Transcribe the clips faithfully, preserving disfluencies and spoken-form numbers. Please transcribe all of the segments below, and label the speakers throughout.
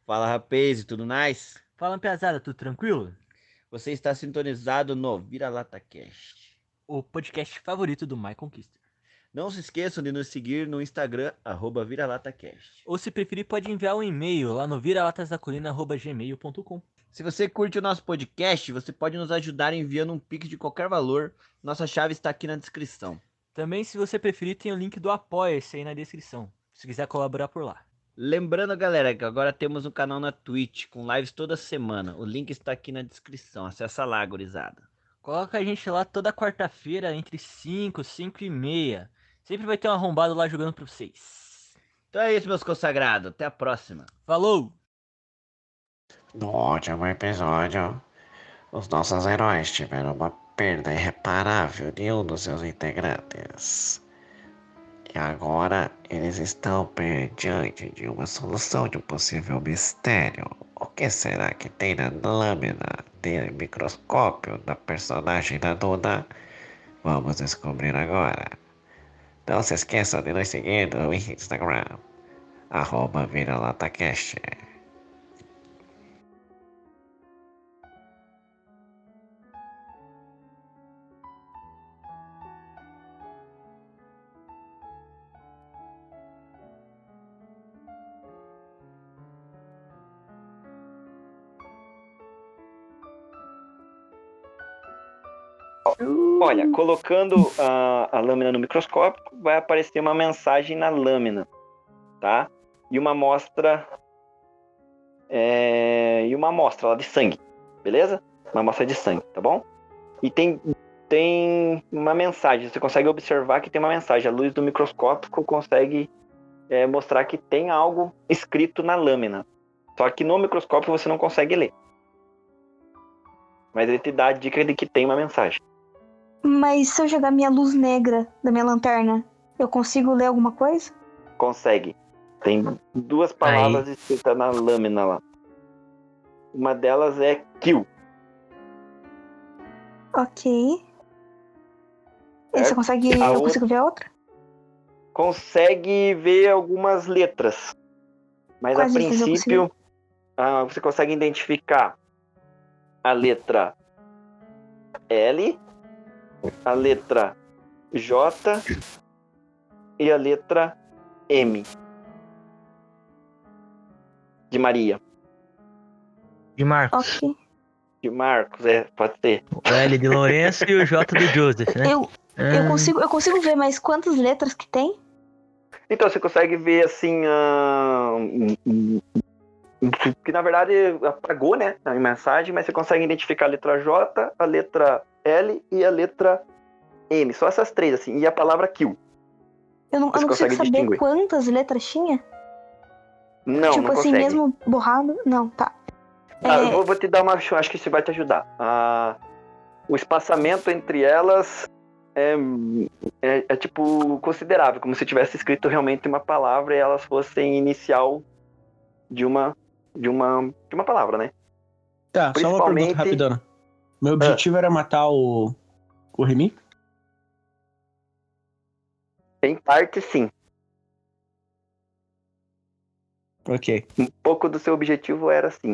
Speaker 1: Fala, rapaz, tudo nice?
Speaker 2: Fala, piazada, tudo tranquilo?
Speaker 1: Você está sintonizado no Vira-Lata Cast,
Speaker 2: o podcast favorito do My Conquista.
Speaker 1: Não se esqueçam de nos seguir no Instagram, arroba ViraLataCast.
Speaker 2: Ou se preferir, pode enviar um e-mail lá no viralatasdacolina arroba gmail ponto com.
Speaker 1: Se você curte o nosso podcast, você pode nos ajudar enviando um pix de qualquer valor. Nossa chave está aqui na descrição.
Speaker 2: Também, se você preferir, tem o link do Apoia-se aí na descrição, se quiser colaborar por lá.
Speaker 1: Lembrando, galera, que agora temos um canal na Twitch, com lives toda semana. O link está aqui na descrição, acessa lá, gurizada.
Speaker 2: Coloca a gente lá toda quarta-feira, entre cinco, cinco e meia. Sempre vai ter um arrombado lá jogando pra vocês.
Speaker 1: Então é isso, meus consagrados. Até a próxima.
Speaker 2: Falou!
Speaker 3: No último episódio, os nossos heróis tiveram uma perda irreparável de um dos seus integrantes. E agora eles estão diante de uma solução de um possível mistério. O que será que tem na lâmina de microscópio da personagem da Duna? Vamos descobrir agora. Não se esqueçam de nos seguir no Instagram, arroba ViraLataCast.
Speaker 4: Olha, colocando a, a lâmina no microscópio, vai aparecer uma mensagem na lâmina, tá? E uma amostra, é, e uma amostra lá de sangue, beleza? Uma amostra de sangue, tá bom? E tem, tem uma mensagem, você consegue observar que tem uma mensagem. A luz do microscópio consegue é, mostrar que tem algo escrito na lâmina. Só que no microscópio você não consegue ler. Mas ele te dá a dica de que tem uma mensagem.
Speaker 5: Mas se eu jogar minha luz negra da minha lanterna, eu consigo ler alguma coisa?
Speaker 4: Consegue. Tem duas palavras Aí. escritas na lâmina lá. Uma delas é kill.
Speaker 5: Ok. E você consegue.
Speaker 4: A
Speaker 5: eu
Speaker 4: outra...
Speaker 5: consigo ver a outra?
Speaker 4: Consegue ver algumas letras. Mas
Speaker 5: Quais
Speaker 4: a princípio ah, você consegue identificar a letra L, a letra J e a letra M. De Maria.
Speaker 2: De Marcos.
Speaker 5: Ok.
Speaker 4: De Marcos, é, pode ser.
Speaker 2: O L de Lourenço e o J do Joseph, né?
Speaker 5: Eu, ah. eu, consigo, eu consigo ver, mas quantas letras que tem?
Speaker 4: Então, você consegue ver, assim, uh, que na verdade apagou, né, a mensagem, mas você consegue identificar a letra J, a letra L e a letra M. Só essas três, assim, e a palavra kill.
Speaker 5: Eu não, eu não consigo saber distinguir. Quantas letras tinha?
Speaker 4: Não,
Speaker 5: tipo
Speaker 4: não
Speaker 5: assim,
Speaker 4: consegue.
Speaker 5: mesmo borrado? Não, tá.
Speaker 4: Ah,
Speaker 5: é...
Speaker 4: eu vou, vou te dar uma... Acho que isso vai te ajudar. Ah, o espaçamento entre elas é, é, é, tipo, considerável. Como se tivesse escrito realmente uma palavra e elas fossem inicial de uma, de uma, de uma palavra, né?
Speaker 6: Tá, só uma pergunta rapidona. Meu objetivo ah. era matar o, o Remy?
Speaker 4: Em parte, sim.
Speaker 6: Ok.
Speaker 4: Um pouco do seu objetivo era assim.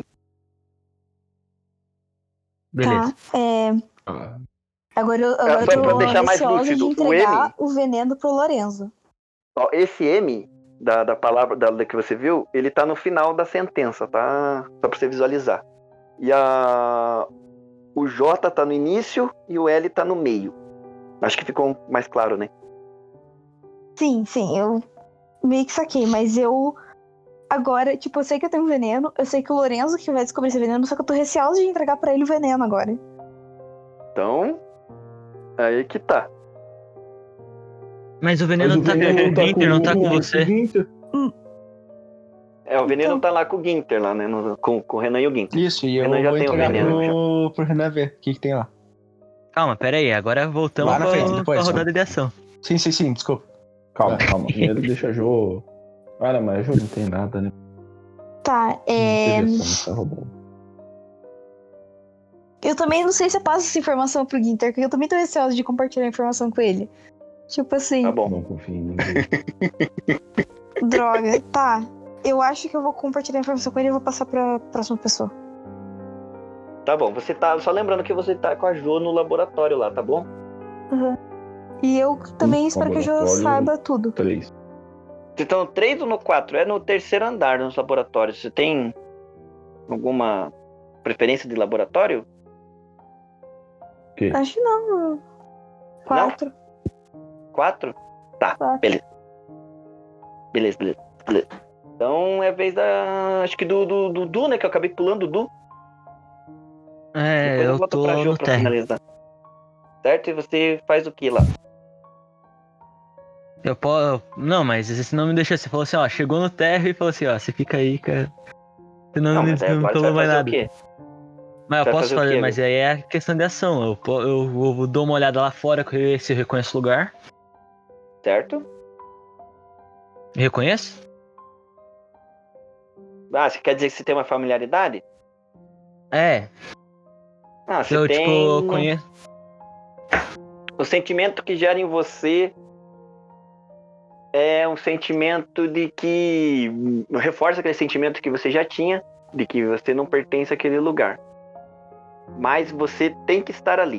Speaker 2: Beleza.
Speaker 5: Tá, é...
Speaker 6: Ah.
Speaker 5: Agora eu, agora
Speaker 4: é,
Speaker 5: eu tô
Speaker 4: deixar mais
Speaker 5: ansiosa
Speaker 4: lúcido,
Speaker 5: de entregar
Speaker 4: o,
Speaker 5: o veneno pro Lorenzo.
Speaker 4: Ó, esse M da, da palavra da, da que você viu, ele tá no final da sentença, tá? Só pra você visualizar. E a... o J tá no início e o L tá no meio. Acho que ficou mais claro, né?
Speaker 5: Sim, sim, eu meio que saquei, mas eu... Agora, tipo, eu sei que eu tenho veneno, eu sei que o Lorenzo que vai descobrir esse veneno, só que eu tô receosa de entregar pra ele o veneno agora.
Speaker 4: Então, aí que tá.
Speaker 2: Mas o veneno, mas o tá, veneno com o Ginter, não tá com você.
Speaker 5: Hum.
Speaker 4: É, o veneno
Speaker 5: então...
Speaker 4: tá lá com o Ginter, lá, né? No, com, com o Renan e o Ginter.
Speaker 6: Isso, e eu
Speaker 4: Renan já
Speaker 6: vou
Speaker 4: tem
Speaker 6: entregar
Speaker 4: o veneno,
Speaker 6: pro, pro Renan ver o que, que tem lá.
Speaker 2: Calma, pera aí, agora voltamos
Speaker 6: lá na frente,
Speaker 2: pra,
Speaker 6: depois,
Speaker 2: pra rodada de ação.
Speaker 6: Sim, sim, sim, desculpa.
Speaker 7: Calma, calma. Primeiro deixa a Jo... Ah, não, mas a Jo não tem nada, né?
Speaker 5: Tá, é...
Speaker 7: Tá roubando.
Speaker 5: Eu também não sei se eu passo essa informação pro Ginter, porque eu também tô receosa de compartilhar a informação com ele. Tipo assim...
Speaker 4: Tá bom.
Speaker 7: Não confio em ninguém.
Speaker 5: Droga, tá. eu acho que eu vou compartilhar a informação com ele e vou passar pra próxima pessoa.
Speaker 4: Tá bom, você tá. Só lembrando que você tá com a Jo no laboratório lá, tá bom?
Speaker 5: Uhum. E eu também
Speaker 7: Um
Speaker 5: espero que a Jo
Speaker 7: laboratório,
Speaker 5: saiba tudo.
Speaker 7: Três.
Speaker 4: Vocês estão no três ou no quatro? É no terceiro andar nos laboratórios. Você tem alguma preferência de laboratório?
Speaker 7: Que?
Speaker 5: Acho que não. Quatro.
Speaker 4: Quatro? Tá,
Speaker 5: Quatro.
Speaker 4: beleza. Beleza, beleza, beleza. Então é vez da. Acho que do, do, do Du, né? Que eu acabei pulando o Du.
Speaker 2: É,
Speaker 4: Depois
Speaker 2: eu
Speaker 4: volto
Speaker 2: tô
Speaker 4: pra Jo
Speaker 2: no
Speaker 4: pra
Speaker 2: térreo.
Speaker 4: finalizar. Certo? E você faz o que lá?
Speaker 2: Eu posso... Não, mas esse não me deixou. Você falou assim, ó, chegou no térreo e falou assim, ó, você fica aí, cara. Você não,
Speaker 4: Não,
Speaker 2: não,
Speaker 4: mas aí
Speaker 2: não
Speaker 4: agora você
Speaker 2: falou
Speaker 4: vai
Speaker 2: mais
Speaker 4: fazer
Speaker 2: nada.
Speaker 4: o quê?
Speaker 2: Mas eu
Speaker 4: Vai
Speaker 2: posso
Speaker 4: fazer o
Speaker 2: fazer,
Speaker 4: quê,
Speaker 2: mas aí é questão de ação. Eu, po- eu, eu dou uma olhada lá fora, ver se eu reconheço o lugar.
Speaker 4: Certo?
Speaker 2: Reconheço?
Speaker 4: Ah, você quer dizer que você tem uma familiaridade?
Speaker 2: É.
Speaker 4: Ah, você
Speaker 2: Eu,
Speaker 4: tem.
Speaker 2: tipo, eu conheço.
Speaker 4: O sentimento que gera em você é um sentimento de que reforça aquele sentimento que você já tinha, de que você não pertence àquele lugar. Mas você tem que estar ali,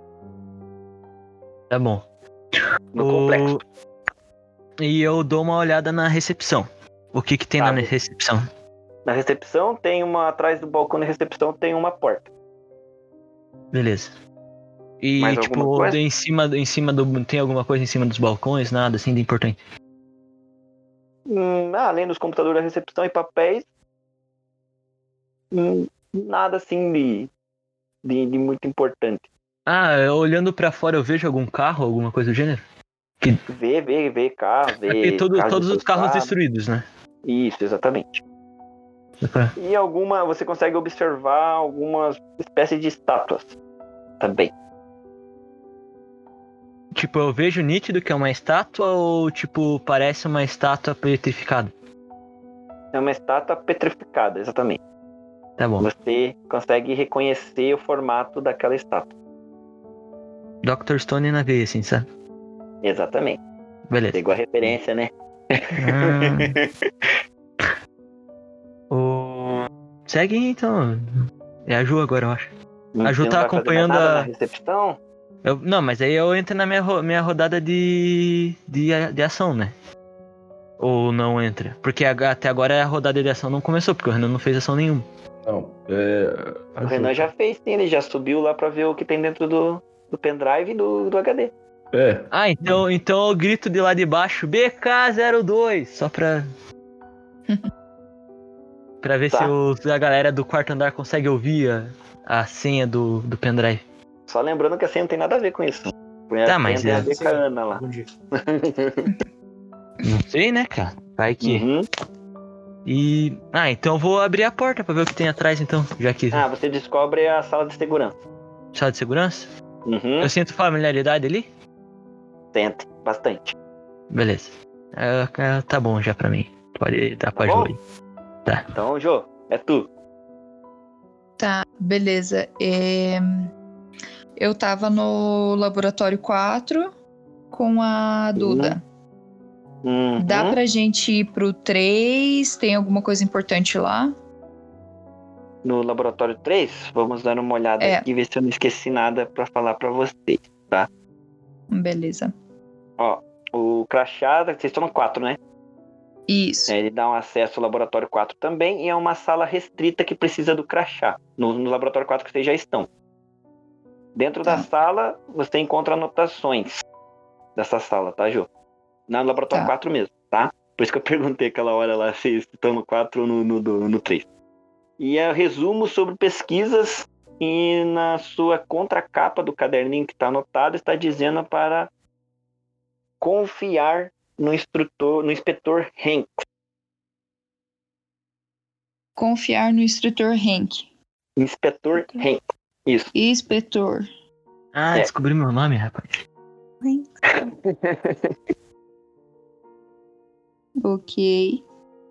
Speaker 2: Tá bom.
Speaker 4: no
Speaker 2: O-
Speaker 4: complexo.
Speaker 2: E eu dou uma olhada na recepção. O que que tem
Speaker 4: Tá,
Speaker 2: na
Speaker 4: você-
Speaker 2: recepção?
Speaker 4: Na recepção tem uma, atrás do balcão da recepção tem uma porta.
Speaker 2: Beleza. E,
Speaker 4: Mais
Speaker 2: tipo,
Speaker 4: alguma coisa?
Speaker 2: em cima, em cima do... Tem alguma coisa em cima dos balcões? Nada assim de importante.
Speaker 4: Hum, ah, além dos computadores da recepção e papéis, hum, nada assim de, de, de muito importante.
Speaker 2: Ah, eu olhando pra fora eu vejo algum carro, alguma coisa do gênero?
Speaker 4: Vê, vê, vê carro, vê.
Speaker 2: Aqui todo,
Speaker 4: carro
Speaker 2: todos os carros
Speaker 4: destrozado.
Speaker 2: destruídos, né?
Speaker 4: Isso, exatamente. E alguma, você consegue observar algumas espécies de estátuas também.
Speaker 2: Tipo, eu vejo nítido que é uma estátua ou, tipo, parece uma estátua petrificada?
Speaker 4: É uma estátua petrificada, exatamente.
Speaker 2: Tá bom.
Speaker 4: Você consegue reconhecer o formato daquela estátua.
Speaker 2: doutor Stone na veia, assim, sabe?
Speaker 4: Exatamente.
Speaker 2: Beleza.
Speaker 4: Pegou a referência, né?
Speaker 2: Ah. O... Segue então. É a Ju agora, eu acho. A Ju
Speaker 4: Você não
Speaker 2: tá
Speaker 4: vai fazer
Speaker 2: acompanhando
Speaker 4: mais nada
Speaker 2: a...
Speaker 4: na recepção?
Speaker 2: Eu... Não, mas aí eu entro na minha, ro- minha rodada de... de... de ação, né? Ou não entra? Porque a- até agora a rodada de ação não começou, porque o Renan não fez ação nenhuma.
Speaker 7: Não, é.
Speaker 4: O Renan já fez, sim. Ele já subiu lá pra ver o que tem dentro do, do pendrive e do, do H D.
Speaker 7: É.
Speaker 2: Ah, então, então eu grito de lá de baixo B K zero dois, só pra... pra ver
Speaker 4: Tá.
Speaker 2: se os, a galera do quarto andar consegue ouvir a, a senha do, do pendrive.
Speaker 4: Só lembrando que a senha não tem nada a ver com isso. A
Speaker 2: Tá,
Speaker 4: senha
Speaker 2: mas
Speaker 4: tem a
Speaker 2: é-
Speaker 4: ver com a Ana lá.
Speaker 6: Bom dia.
Speaker 2: Não sei, né, cara? Vai que...
Speaker 4: Uhum.
Speaker 2: E... Ah, então eu vou abrir a porta pra ver o que tem atrás, então. Já que...
Speaker 4: Ah, você descobre a sala de segurança.
Speaker 2: Sala de segurança?
Speaker 4: Uhum.
Speaker 2: Eu sinto familiaridade ali?
Speaker 4: Sente, bastante.
Speaker 2: Beleza. É, é, tá bom já pra mim. Pode dar pra
Speaker 4: Tá
Speaker 2: Ju
Speaker 4: bom?
Speaker 2: aí. Tá.
Speaker 4: Então, Jô, é tu.
Speaker 8: Tá, beleza. É, Eu tava no laboratório quatro com a Duda.
Speaker 4: Uhum.
Speaker 8: Dá pra gente ir pro três? Tem alguma coisa importante lá?
Speaker 4: No laboratório três, vamos dar uma olhada
Speaker 8: É.
Speaker 4: aqui e ver se eu não esqueci nada pra falar pra vocês.
Speaker 8: Beleza.
Speaker 4: Ó, o crachá, vocês estão no quatro, né?
Speaker 8: Isso.
Speaker 4: É, ele dá um acesso ao laboratório quatro também e é uma sala restrita que precisa do crachá. No, no laboratório quatro que vocês já estão. Dentro da
Speaker 8: Tá.
Speaker 4: sala, você encontra anotações dessa sala, tá, Jô? No laboratório
Speaker 8: Tá.
Speaker 4: quatro mesmo, tá? Por isso que eu perguntei aquela hora lá se estão no quatro ou no, no, no, no três. E é resumo sobre pesquisas e na sua contracapa do caderninho que está anotado está dizendo para confiar no instrutor, no inspetor Hank.
Speaker 8: Confiar no instrutor Hank.
Speaker 4: Inspetor Hank. Isso.
Speaker 8: Inspetor.
Speaker 2: Ah,
Speaker 4: É.
Speaker 2: descobri meu nome, rapaz.
Speaker 8: Ok.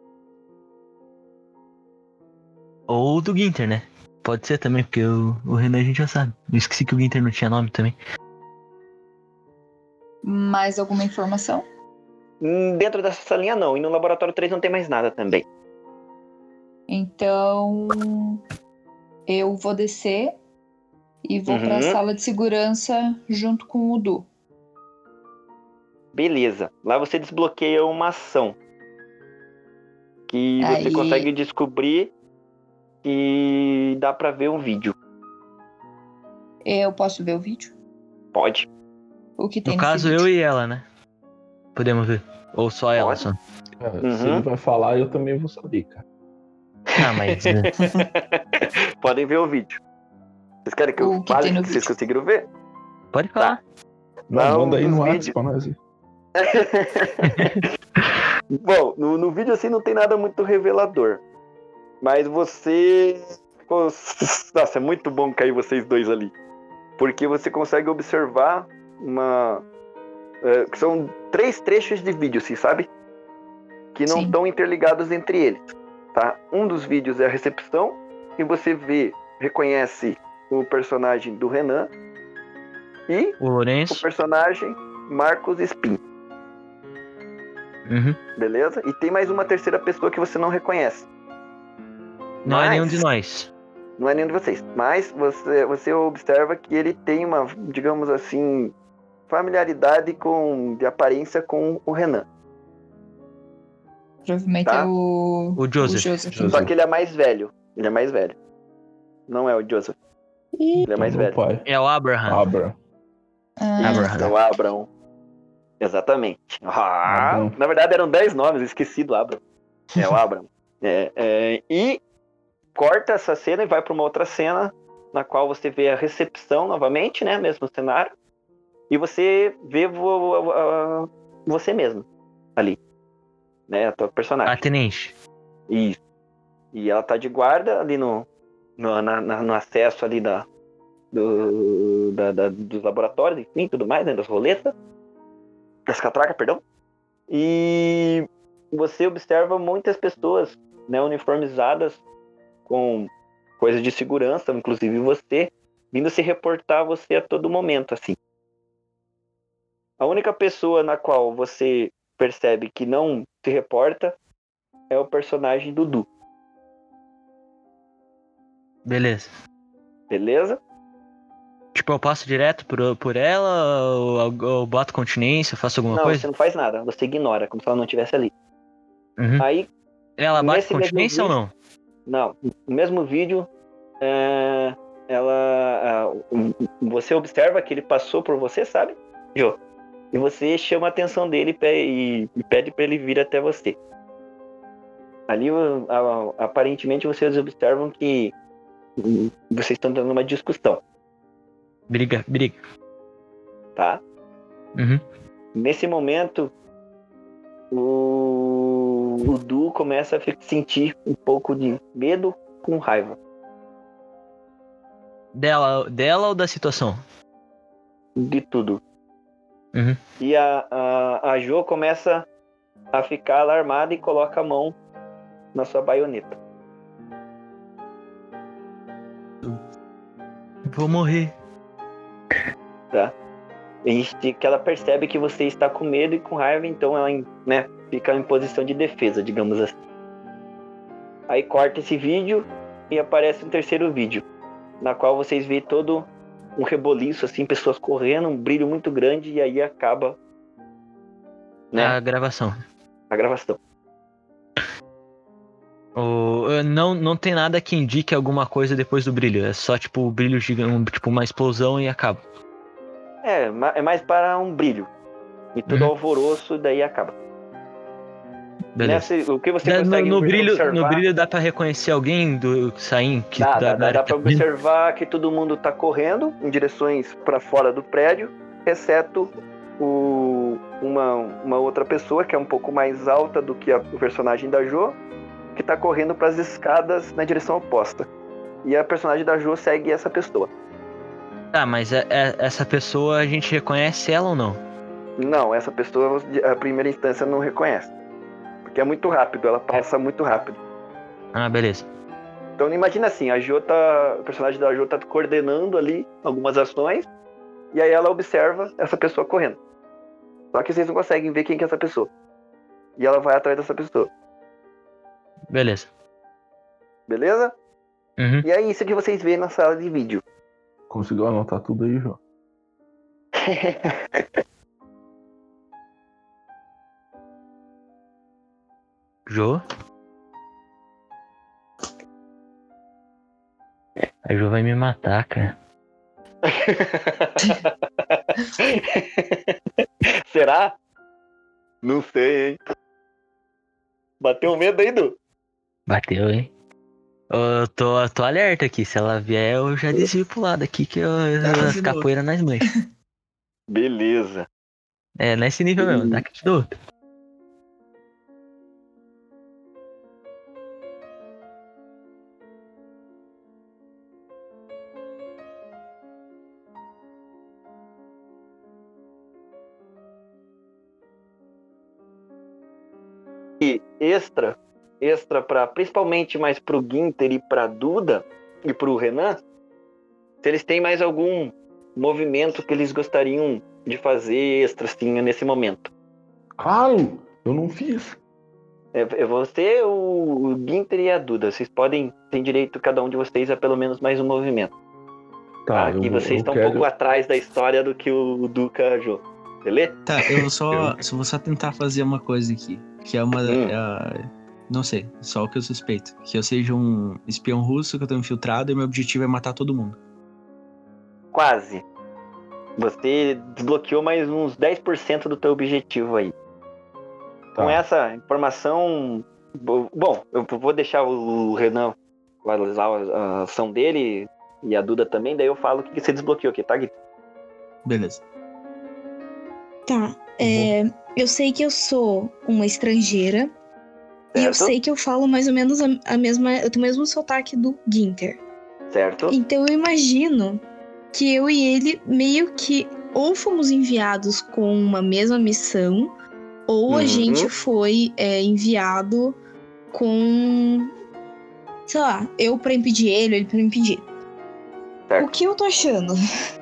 Speaker 2: Ou do Ginter, né? Pode ser também, porque o, o Renan a gente já sabe. Eu esqueci que o Ginter não tinha nome também.
Speaker 8: Mais alguma informação?
Speaker 4: Hum, Dentro dessa salinha não. E no laboratório três não tem mais nada também.
Speaker 8: Então, eu vou descer e vou
Speaker 4: Uhum.
Speaker 8: para a sala de segurança junto com o Du.
Speaker 4: Beleza. Lá você desbloqueia uma ação. Que você
Speaker 8: Aí-
Speaker 4: consegue descobrir e dá pra ver um vídeo.
Speaker 8: Eu posso ver o vídeo?
Speaker 4: Pode.
Speaker 8: O que tem
Speaker 2: No
Speaker 8: nesse
Speaker 2: caso,
Speaker 8: vídeo?
Speaker 2: eu e ela, né? Podemos ver. Ou só ela,
Speaker 4: Pode.
Speaker 2: só.
Speaker 7: Cara, se
Speaker 4: Uhum.
Speaker 7: ele vai falar, eu também vou saber, cara.
Speaker 2: Ah, mas... né?
Speaker 4: Podem ver o vídeo. Vocês querem que eu
Speaker 8: O que
Speaker 4: fale
Speaker 8: tem no
Speaker 4: que vocês
Speaker 8: vídeo?
Speaker 4: conseguiram ver?
Speaker 2: Pode falar.
Speaker 7: Não,
Speaker 4: Não,
Speaker 7: manda aí
Speaker 4: dos
Speaker 7: no WhatsApp
Speaker 4: vídeos.
Speaker 7: pra nós. aí.
Speaker 4: Bom, no, no vídeo assim não tem nada muito revelador. Mas você. Pô, nossa, é muito bom cair vocês dois ali. Porque você consegue observar uma. é, que são três trechos de vídeo, assim, sabe? Que não
Speaker 8: Sim.
Speaker 4: estão interligados entre eles. Tá? Um dos vídeos é a recepção. E você vê, reconhece o personagem do Renan. E
Speaker 2: O
Speaker 4: o
Speaker 2: Lourenço.
Speaker 4: personagem Marcos Spin.
Speaker 2: Uhum.
Speaker 4: Beleza? E tem mais uma terceira pessoa que você não reconhece.
Speaker 2: Não é
Speaker 4: Mas-
Speaker 2: nenhum de nós.
Speaker 4: Não é nenhum de vocês. Mas você, você observa que ele tem uma, digamos assim, familiaridade com, de aparência com o Renan.
Speaker 8: Provavelmente
Speaker 4: Tá.
Speaker 8: é o...
Speaker 2: O Joseph.
Speaker 8: Joseph.
Speaker 7: Joseph.
Speaker 4: Só que ele é mais velho. Ele é mais velho. Não é o Joseph. Ele é mais
Speaker 7: Meu
Speaker 4: velho.
Speaker 7: pai.
Speaker 2: É o Abraham.
Speaker 7: Abra.
Speaker 8: Ah,
Speaker 2: Abraham.
Speaker 4: É o Abrão. Exatamente. Ah,
Speaker 7: Abrão.
Speaker 4: na verdade eram dez nomes, esqueci do Abrão. É o Abrão. É, é, e corta essa cena e vai para uma outra cena na qual você vê a recepção novamente, né? Mesmo cenário. E você vê vo, vo- a- você mesmo ali. Né? A tua personagem.
Speaker 2: A tenente.
Speaker 4: Isso. E ela tá de guarda ali no, no, na- na- no acesso ali da, do, da- da- dos laboratórios, enfim, tudo mais, né? Das roletas. Das catracas, perdão. E você observa muitas pessoas, né, uniformizadas com coisas de segurança, inclusive você, vindo se reportar a você a todo momento, assim. A única pessoa na qual você percebe que não se reporta é o personagem Dudu,
Speaker 2: Beleza.
Speaker 4: beleza?
Speaker 2: Tipo, eu passo direto por, por ela, ou eu, eu boto continência, faço alguma
Speaker 4: não,
Speaker 2: coisa?
Speaker 4: você não faz nada, você ignora, como se ela não estivesse ali.
Speaker 2: Uhum.
Speaker 4: Aí,
Speaker 2: Ela bate
Speaker 4: nesse mesmo
Speaker 2: continência ou
Speaker 4: vídeo-
Speaker 2: não?
Speaker 4: não, no mesmo vídeo, é, ela, ah, você observa que ele passou por você, sabe, Jô? E você chama a atenção dele e, e pede para ele vir até você. Ali, a- a- aparentemente, vocês observam que hum, vocês estão dando uma discussão,
Speaker 2: Briga, briga.
Speaker 4: tá?
Speaker 2: Uhum.
Speaker 4: Nesse momento, o, o Du começa a fi- sentir um pouco de medo com raiva.
Speaker 2: Dela, dela ou da situação?
Speaker 4: De tudo.
Speaker 2: Uhum.
Speaker 4: E a, a, a Jo começa a ficar alarmada e coloca a mão na sua baioneta.
Speaker 2: Vou morrer.
Speaker 4: E que ela percebe que você está com medo e com raiva, então ela, né, fica em posição de defesa, digamos assim. Aí corta esse vídeo e aparece um terceiro vídeo, na qual vocês veem todo um reboliço, assim, pessoas correndo, um brilho muito grande, e aí acaba, né,
Speaker 2: A gravação.
Speaker 4: a gravação.
Speaker 2: O, eh, não, não tem nada que indique alguma coisa depois do brilho. É só tipo o brilho gigante, um, tipo uma explosão e acaba.
Speaker 4: É, ma- é mais para um brilho. E tudo
Speaker 2: Uhum.
Speaker 4: alvoroço, daí acaba.
Speaker 2: Beleza.
Speaker 4: Nessa, o que você
Speaker 2: Dá- no,
Speaker 4: consegue
Speaker 2: no brilho,
Speaker 4: observar...
Speaker 2: no brilho dá pra reconhecer alguém do saindo que
Speaker 4: Dá,
Speaker 2: da
Speaker 4: dá, dá,
Speaker 2: galera
Speaker 4: dá
Speaker 2: que
Speaker 4: pra
Speaker 2: tá vindo?
Speaker 4: observar que todo mundo tá correndo em direções para fora do prédio, exceto o, uma, uma outra pessoa que é um pouco mais alta do que a, o personagem da Jo, que tá correndo para as escadas na direção oposta. E a personagem da Jo segue essa pessoa.
Speaker 2: Tá, mas é- é- essa pessoa a gente reconhece ela ou não?
Speaker 4: Não, essa pessoa a primeira instância não reconhece. Porque é muito rápido, ela passa muito rápido.
Speaker 2: Ah, beleza.
Speaker 4: Então imagina assim, a Jo tá, o personagem da Jo tá coordenando ali algumas ações, e aí ela observa essa pessoa correndo. Só que vocês não conseguem ver quem que é essa pessoa. E ela vai atrás dessa pessoa.
Speaker 2: Beleza.
Speaker 4: Beleza?
Speaker 2: Uhum.
Speaker 4: E é isso que vocês veem na sala de vídeo.
Speaker 7: Conseguiu anotar tudo aí, João?
Speaker 2: Jô? A Jô vai me matar, cara.
Speaker 4: Será? Não sei, hein? Bateu um medo aí, Du?
Speaker 2: Bateu, hein? Eu tô, tô alerta aqui. Se ela vier, eu já desvio pro lado aqui que eu, as capoeiras nas mães.
Speaker 4: Beleza.
Speaker 2: É, nesse nível mesmo, dá que te dou.
Speaker 4: E extra, extra para principalmente mais pro Ginter e pra Duda e pro Renan, se eles têm mais algum movimento que eles gostariam de fazer extra assim nesse momento.
Speaker 7: Claro, eu não fiz.
Speaker 4: É, é você, o, o Ginter e a Duda. Vocês podem, tem direito cada um de vocês a pelo menos mais um movimento.
Speaker 7: Tá,
Speaker 4: Aqui
Speaker 7: eu,
Speaker 4: vocês
Speaker 7: eu
Speaker 4: estão
Speaker 7: quero...
Speaker 4: um pouco atrás da história do que o Duca jogou. Beleza?
Speaker 6: Tá, eu vou só, eu vou só tentar fazer uma coisa aqui. Que é uma.
Speaker 4: Hum.
Speaker 6: É, não sei, só o que eu suspeito. Que eu seja um espião russo, que eu tô infiltrado e meu objetivo é matar todo mundo.
Speaker 4: Quase. Você desbloqueou mais uns dez por cento do teu objetivo aí. Com
Speaker 7: Tá.
Speaker 4: essa informação... Bom, eu vou deixar o Renan analisar a ação dele e a Duda também, daí eu falo o que você desbloqueou aqui, tá, Gui?
Speaker 6: Beleza.
Speaker 5: Tá. É, eu sei que eu sou uma estrangeira. E eu
Speaker 4: Certo.
Speaker 5: sei que eu falo mais ou menos a, a mesma. Eu tenho o mesmo sotaque do Ginter.
Speaker 4: Certo?
Speaker 5: Então eu imagino que eu e ele meio que ou fomos enviados com uma mesma missão, ou a
Speaker 4: Uhum.
Speaker 5: gente foi é, enviado com. Sei lá, eu pra impedir ele, ele pra me impedir.
Speaker 4: Certo.
Speaker 5: O que eu tô achando?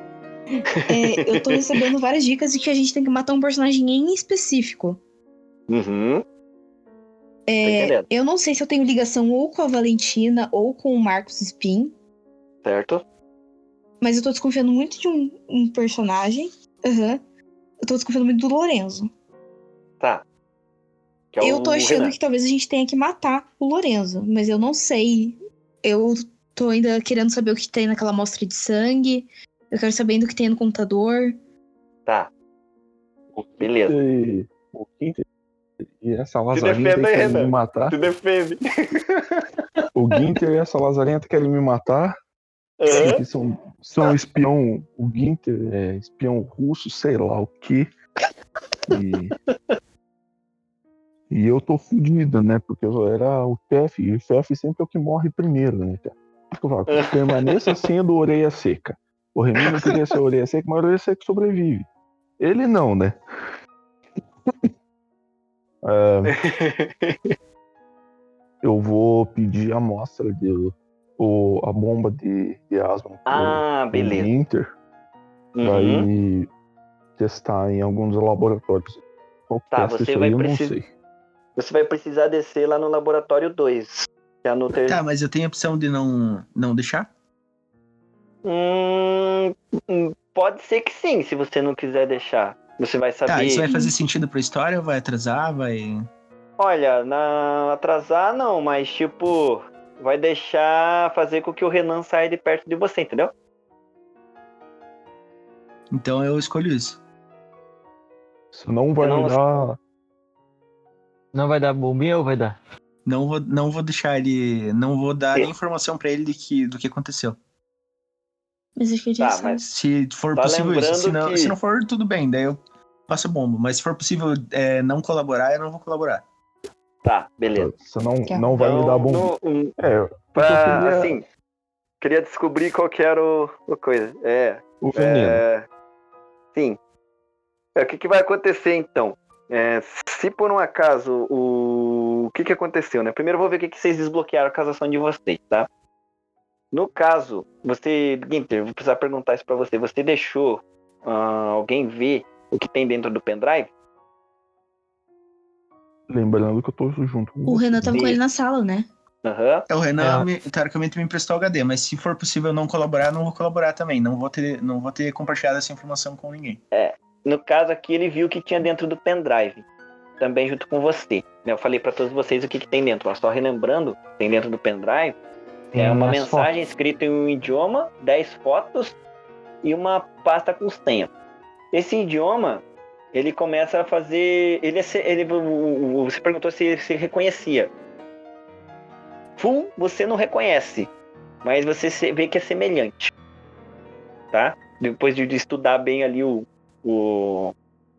Speaker 5: É, eu tô recebendo várias dicas de que a gente tem que matar um personagem em específico.
Speaker 4: Uhum. Tô
Speaker 5: É,
Speaker 4: entendendo.
Speaker 5: eu não sei se eu tenho ligação ou com a Valentina ou com o Marcos Spin,
Speaker 4: Certo?
Speaker 5: mas eu tô desconfiando muito de um, um personagem. Aham. Eu tô desconfiando muito do Lorenzo.
Speaker 4: Tá. Que é
Speaker 5: eu
Speaker 4: o
Speaker 5: tô achando
Speaker 4: Renan.
Speaker 5: que talvez a gente tenha que matar o Lorenzo, mas eu não sei. Eu tô ainda querendo saber o que tem naquela amostra de sangue. Eu quero saber ainda o que tem no computador.
Speaker 4: Tá. Beleza.
Speaker 7: E, o Ginter e essa
Speaker 4: Se
Speaker 7: lazarenta
Speaker 4: defenda aí,
Speaker 7: querem me
Speaker 4: Renan.
Speaker 7: matar.
Speaker 4: Se defende.
Speaker 7: O Ginter e essa lazarenta querem me matar.
Speaker 4: Uhum.
Speaker 7: Que são, são espião. O Ginter é espião russo, sei lá o quê. E, e eu tô fudido, né? Porque eu era o chefe. E o chefe sempre é o que morre primeiro, né, cara? Eu falo, permaneça sendo orelha seca. O Remy não queria ser orelha seca, mas a orelha seca sobrevive. Ele não, né? É, eu vou pedir a amostra de o, a bomba de, de asma
Speaker 4: Ah,
Speaker 7: pro,
Speaker 4: beleza.
Speaker 7: pro Inter
Speaker 4: Uhum.
Speaker 7: vai testar em alguns laboratórios. Qual que
Speaker 4: Tá,
Speaker 7: testa
Speaker 4: você
Speaker 7: isso
Speaker 4: vai
Speaker 7: aí, eu não
Speaker 4: precis-
Speaker 7: sei.
Speaker 4: Você vai precisar descer lá no laboratório dois. Que é no ter...
Speaker 6: Tá, mas eu tenho a opção de não, não deixar?
Speaker 4: Hum, hum, pode ser que sim, se você não quiser deixar. Você vai saber.
Speaker 6: Tá, isso vai fazer sentido pra história? Vai atrasar? Vai.
Speaker 4: Olha, na atrasar não, mas tipo, vai deixar fazer com que o Renan saia de perto de você, entendeu?
Speaker 6: Então eu escolho isso.
Speaker 7: Isso não vai
Speaker 4: não-
Speaker 7: me dar.
Speaker 2: Não vai dar bombinha ou vai dar?
Speaker 6: Não vou, não vou deixar ele. Não vou dar
Speaker 4: Sim.
Speaker 6: nem informação pra ele de que, do que aconteceu.
Speaker 5: Mas acho que a gente
Speaker 4: Tá,
Speaker 5: sabe.
Speaker 4: mas-
Speaker 6: Se for
Speaker 4: Tá
Speaker 6: possível isso. Se
Speaker 4: lembrando
Speaker 6: não,
Speaker 4: que-
Speaker 6: se não for, tudo bem. Daí eu passo a bomba. Mas se for possível é, não colaborar, eu não vou colaborar.
Speaker 4: Tá, beleza.
Speaker 7: Você não,
Speaker 5: Tá.
Speaker 7: não vai me dar bom.
Speaker 4: no- um,
Speaker 7: É, porque eu
Speaker 4: pra,
Speaker 7: queria
Speaker 4: assim, queria descobrir qual que era o, o coisa. É,
Speaker 7: o veneno.
Speaker 4: é, sim. É, o que, que vai acontecer então? É, se por um acaso o... o que, que aconteceu, né? Primeiro eu vou ver o que, que vocês desbloquearam a casação de vocês, tá? No caso, você, Ginter, vou precisar perguntar isso pra você. Você deixou ah, alguém ver o que tem dentro do pendrive?
Speaker 7: Lembrando que eu tô junto com
Speaker 5: O
Speaker 7: você.
Speaker 5: Renan tava com
Speaker 4: Isso.
Speaker 5: ele na sala, né?
Speaker 4: Aham.
Speaker 6: É, o Renan,
Speaker 2: É.
Speaker 6: me- teoricamente, me emprestou o H D, mas se for possível não colaborar, não vou colaborar também. Não vou ter, não vou ter compartilhado essa informação com ninguém.
Speaker 4: No caso aqui, ele viu o que tinha dentro do pendrive. Também junto com você. Eu falei pra todos vocês o que, que tem dentro. Ó, só relembrando, tem dentro do pendrive.
Speaker 2: Tem
Speaker 4: É uma
Speaker 2: as
Speaker 4: mensagem escrita em um idioma, dez fotos e uma pasta com senha. Esse idioma, ele começa a fazer... Ele, é se- ele, o- o- você perguntou se se reconhecia. Full, você não reconhece, mas você se- vê que é semelhante. Tá? Depois de de estudar bem ali o, o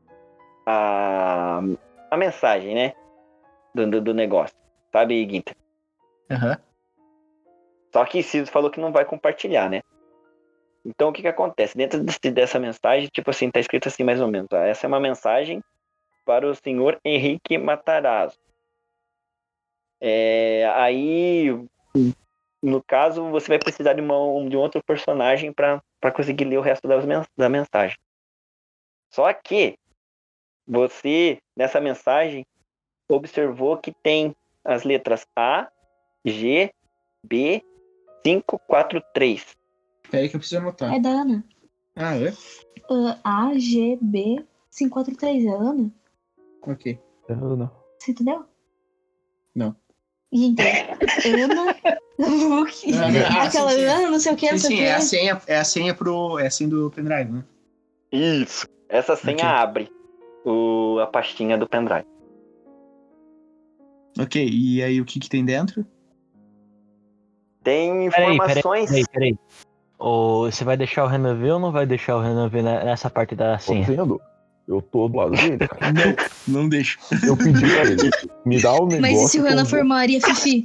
Speaker 4: a, a mensagem, né? Do, do, do negócio. Sabe, Guinter?
Speaker 6: Aham.
Speaker 4: Só que Ciso falou que não vai compartilhar, né? Então, o que que acontece? Dentro desse- dessa mensagem, tipo assim, tá escrito assim mais ou menos. Ó, essa é uma mensagem para o senhor Henrique Matarazzo. É, aí, no caso, você vai precisar de, uma, de um outro personagem para conseguir ler o resto das mens- da mensagem. Só que você, nessa mensagem, observou que tem as letras A, G, B, cinco, quatro, três.
Speaker 6: Peraí que eu preciso anotar.
Speaker 5: É da Ana.
Speaker 6: Ah, é?
Speaker 5: Ah, A, G, B, cinco quatro três. É a Ana?
Speaker 6: Ok.
Speaker 7: É, não.
Speaker 5: Você entendeu?
Speaker 6: Não.
Speaker 5: Gente, Ana. O quê?
Speaker 6: Ah,
Speaker 5: Aquela
Speaker 6: sim, sim.
Speaker 5: Ana, não sei o que, não
Speaker 6: Sim,
Speaker 5: sei o
Speaker 6: sim,
Speaker 5: que.
Speaker 6: é a senha, é a senha pro. É a senha do pendrive, né?
Speaker 4: Isso. Essa senha
Speaker 6: Ok.
Speaker 4: abre o, a pastinha do pendrive.
Speaker 6: Ok, e aí o que que tem dentro?
Speaker 4: Tem
Speaker 2: Peraí, peraí,
Speaker 4: informações.
Speaker 2: peraí, peraí. Ô, você vai deixar o Renan ver ou não vai deixar o Renan ver ne- nessa parte da
Speaker 7: Tô
Speaker 2: senha?
Speaker 7: vendo? Eu tô do lado dele, cara.
Speaker 6: Não, não deixo.
Speaker 7: Eu pedi pra ele. Me dá o negócio.
Speaker 8: Mas e se o
Speaker 7: que eu
Speaker 8: Renan
Speaker 7: vou-
Speaker 8: for Maria Fifi?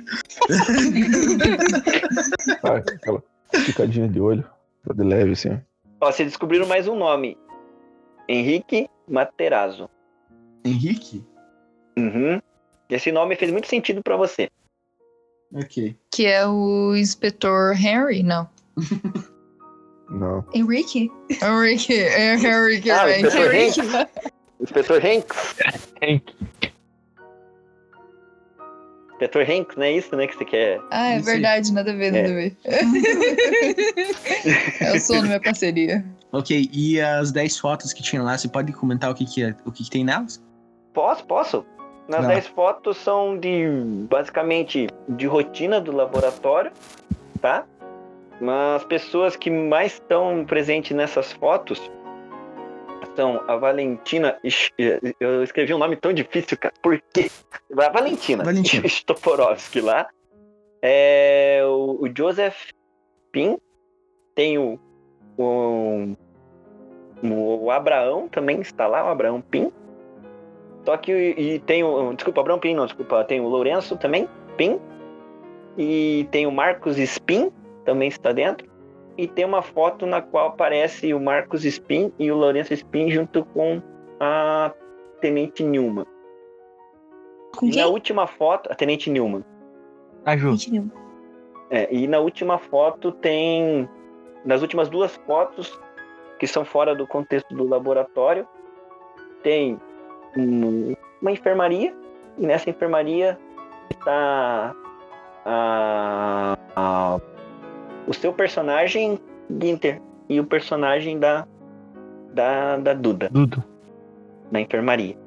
Speaker 7: Ah, aquela picadinha de olho. De leve, assim. ó.
Speaker 4: Ó, vocês descobriram mais um nome. Henrique Materazzo.
Speaker 6: Henrique?
Speaker 4: Uhum. Esse nome fez muito sentido pra você.
Speaker 6: Ok.
Speaker 8: Que é o inspetor Henry? Não.
Speaker 7: Não.
Speaker 5: Henrique?
Speaker 8: Henrique, é Henrique,
Speaker 4: Ah, o
Speaker 8: é
Speaker 4: inspetor
Speaker 8: Henrique.
Speaker 4: Inspetor Hanks. Inspetor Hanks, não é isso, né, que você quer?
Speaker 8: Ah, é
Speaker 6: Isso aí.
Speaker 8: verdade, nada a ver, nada
Speaker 4: É.
Speaker 8: a ver. Eu sou na minha parceria.
Speaker 6: Ok, e as dez fotos que tinha lá, você pode comentar o que que, é, o que, que tem nelas?
Speaker 4: Posso, posso. Nas
Speaker 6: Não.
Speaker 4: dez fotos são de, basicamente, de rotina do laboratório, tá? Mas as pessoas que mais estão presentes nessas fotos são a Valentina... Ixi, eu escrevi um nome tão difícil, cara. Por quê? A Valentina.
Speaker 6: Valentina.
Speaker 4: Stoporovski lá. É, o, o Joseph Pin. Tem o, o, o Abraão também está lá, o Abraão Pin. Só que e tem o. Desculpa, Abraão Pin, não, desculpa. Tem o Lourenço também, Pin. E tem o Marcos Spin, também está dentro. E tem uma foto na qual aparece o Marcos Spin e o Lourenço Spin junto com a Tenente Nilma.
Speaker 5: Com
Speaker 4: E
Speaker 5: quem?
Speaker 4: na última foto, a Tenente Nilma.
Speaker 2: Aju.
Speaker 5: Gente, não.
Speaker 4: É, e na última foto tem. Nas últimas duas fotos, que são fora do contexto do laboratório, tem um- uma enfermaria. E nessa enfermaria está a, a- o seu personagem, Ginter, e o personagem da, da, da Duda,
Speaker 2: Dudo.
Speaker 4: na enfermaria.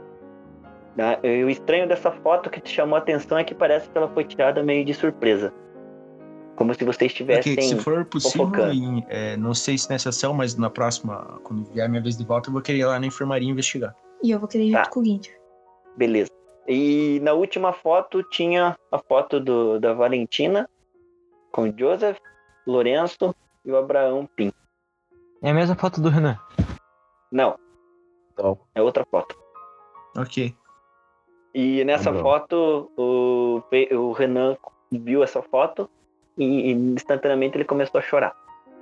Speaker 4: Tá? E o estranho dessa foto que te chamou a atenção é que parece que ela foi tirada meio de surpresa. Como se vocês estivessem...
Speaker 6: Ok, se for possível,
Speaker 4: fofocando.
Speaker 6: em, é, não sei se nessa ação, mas na próxima, quando vier a minha vez de volta, eu vou querer ir lá na enfermaria investigar.
Speaker 5: E eu vou querer ir
Speaker 4: Tá.
Speaker 5: junto com o Guinter.
Speaker 4: Beleza. E na última foto tinha a foto do, da Valentina com o Joseph, Lourenço e o Abraão Pin.
Speaker 2: É a mesma foto do Renan.
Speaker 4: Não,
Speaker 7: Não.
Speaker 4: é outra foto.
Speaker 6: Ok.
Speaker 4: E nessa
Speaker 7: Abraão.
Speaker 4: foto o, Pe- o Renan viu essa foto e, e instantaneamente ele começou a chorar.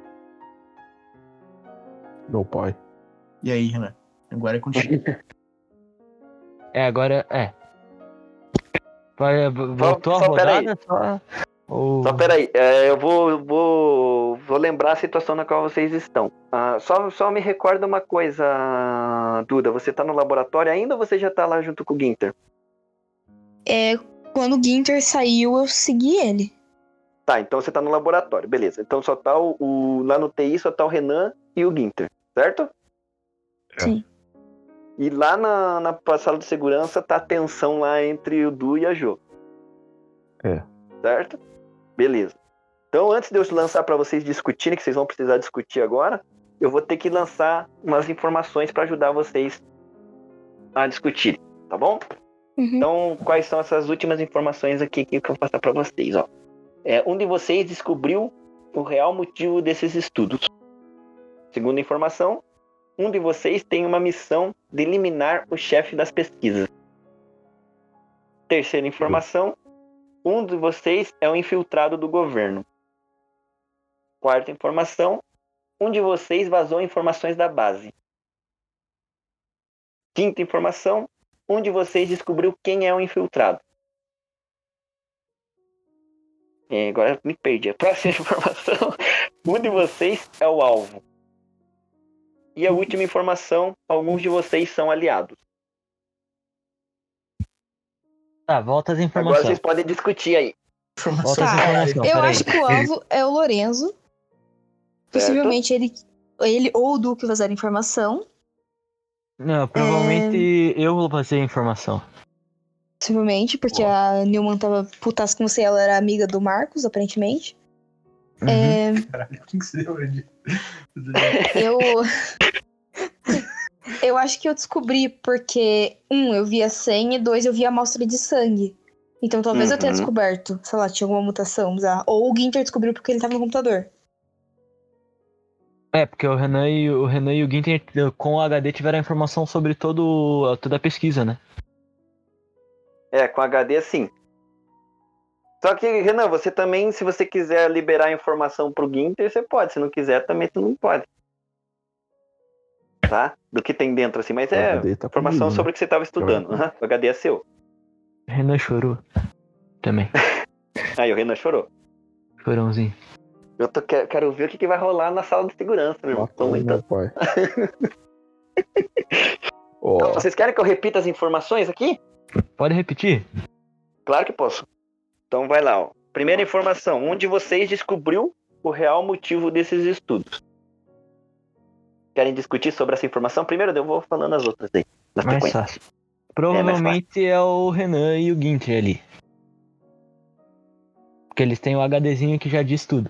Speaker 7: Meu pai.
Speaker 6: E aí, Renan? Agora é contigo.
Speaker 2: É, agora é. Vai, voltou
Speaker 4: só
Speaker 2: a
Speaker 4: peraí.
Speaker 2: rodada? Só, ou...
Speaker 4: Só peraí, é, eu vou, eu vou, vou lembrar a situação na qual vocês estão. Ah, só, só me recorda uma coisa, Duda. Você tá no laboratório ainda ou você já tá lá junto com o Ginter?
Speaker 5: É, Quando o Ginter saiu, eu segui ele.
Speaker 4: Tá, então você tá no laboratório, beleza. Então só tá o, o- lá no T I só tá o Renan e o Ginter, certo?
Speaker 5: Sim.
Speaker 4: E lá na, na sala de segurança tá a tensão lá entre o Du e a Jo.
Speaker 7: É.
Speaker 4: Certo? Beleza. Então antes de eu lançar pra vocês discutirem, que vocês vão precisar discutir agora, eu vou ter que lançar umas informações pra ajudar vocês a discutirem, tá bom?
Speaker 5: Uhum.
Speaker 4: Então, quais são essas últimas informações aqui que eu vou passar pra vocês, ó? É, um de vocês descobriu o real motivo desses estudos. Segunda informação, um de vocês tem uma missão de eliminar o chefe das pesquisas. Terceira informação, um de vocês é um infiltrado do governo. Quarta informação, um de vocês vazou informações da base. Quinta informação, um de vocês descobriu quem é o infiltrado. É, agora me perdi. A próxima informação, um de vocês é o alvo. E a última informação, alguns de vocês são aliados.
Speaker 2: Tá, volta as
Speaker 4: Agora
Speaker 2: informações.
Speaker 4: vocês podem discutir aí.
Speaker 2: Volta as
Speaker 5: Tá,
Speaker 2: informações,
Speaker 5: eu
Speaker 2: peraí.
Speaker 5: acho que o alvo é o Lorenzo. Possivelmente ele, ele ou o Duque vazaram informação.
Speaker 2: Não, provavelmente
Speaker 5: É.
Speaker 2: eu vou fazer a informação.
Speaker 5: Possivelmente, porque a Newman tava putaça com você, ela era amiga do Marcos, aparentemente.
Speaker 2: Uhum.
Speaker 5: É,
Speaker 6: Caralho, quem que você lembra de...
Speaker 5: eu. Eu acho que eu descobri porque, um, eu vi a senha, e dois, eu vi a amostra de sangue. Então talvez eu tenha
Speaker 4: Uhum.
Speaker 5: descoberto, sei lá, tinha alguma mutação bizarra. Ou o Ginter descobriu porque ele tava no computador.
Speaker 2: É, porque o Renan e o, Renan e o Ginter com o H D tiveram a informação sobre todo, toda a pesquisa, né?
Speaker 4: É, com H D sim. Só que, Renan, você também, se você quiser liberar a informação pro Ginter, você pode. Se não quiser, também tu não pode. Tá? Do que tem dentro, assim. Mas
Speaker 7: O
Speaker 4: é
Speaker 7: H D tá
Speaker 4: informação
Speaker 7: comigo, né?
Speaker 4: sobre o que você tava estudando. Aham, o H D é seu.
Speaker 2: Renan chorou. Também.
Speaker 4: Aí o Renan chorou.
Speaker 2: Chorãozinho.
Speaker 4: Eu tô, quero, quero ver o que, que vai rolar na sala de segurança, meu irmão.
Speaker 7: Matou
Speaker 4: Então, então.
Speaker 7: meu pai. Ó,
Speaker 4: Então, vocês querem que eu repita as informações aqui?
Speaker 2: Pode repetir?
Speaker 4: Claro que posso. Então vai lá, ó. Primeira informação. Um de vocês descobriu o real motivo desses estudos. Querem discutir sobre essa informação? Primeiro eu vou falando as outras aí. Na
Speaker 2: Mais
Speaker 4: sequência.
Speaker 2: fácil. Provavelmente é, o Renan e o Ginter ali. Porque eles têm o HDzinho que já diz tudo.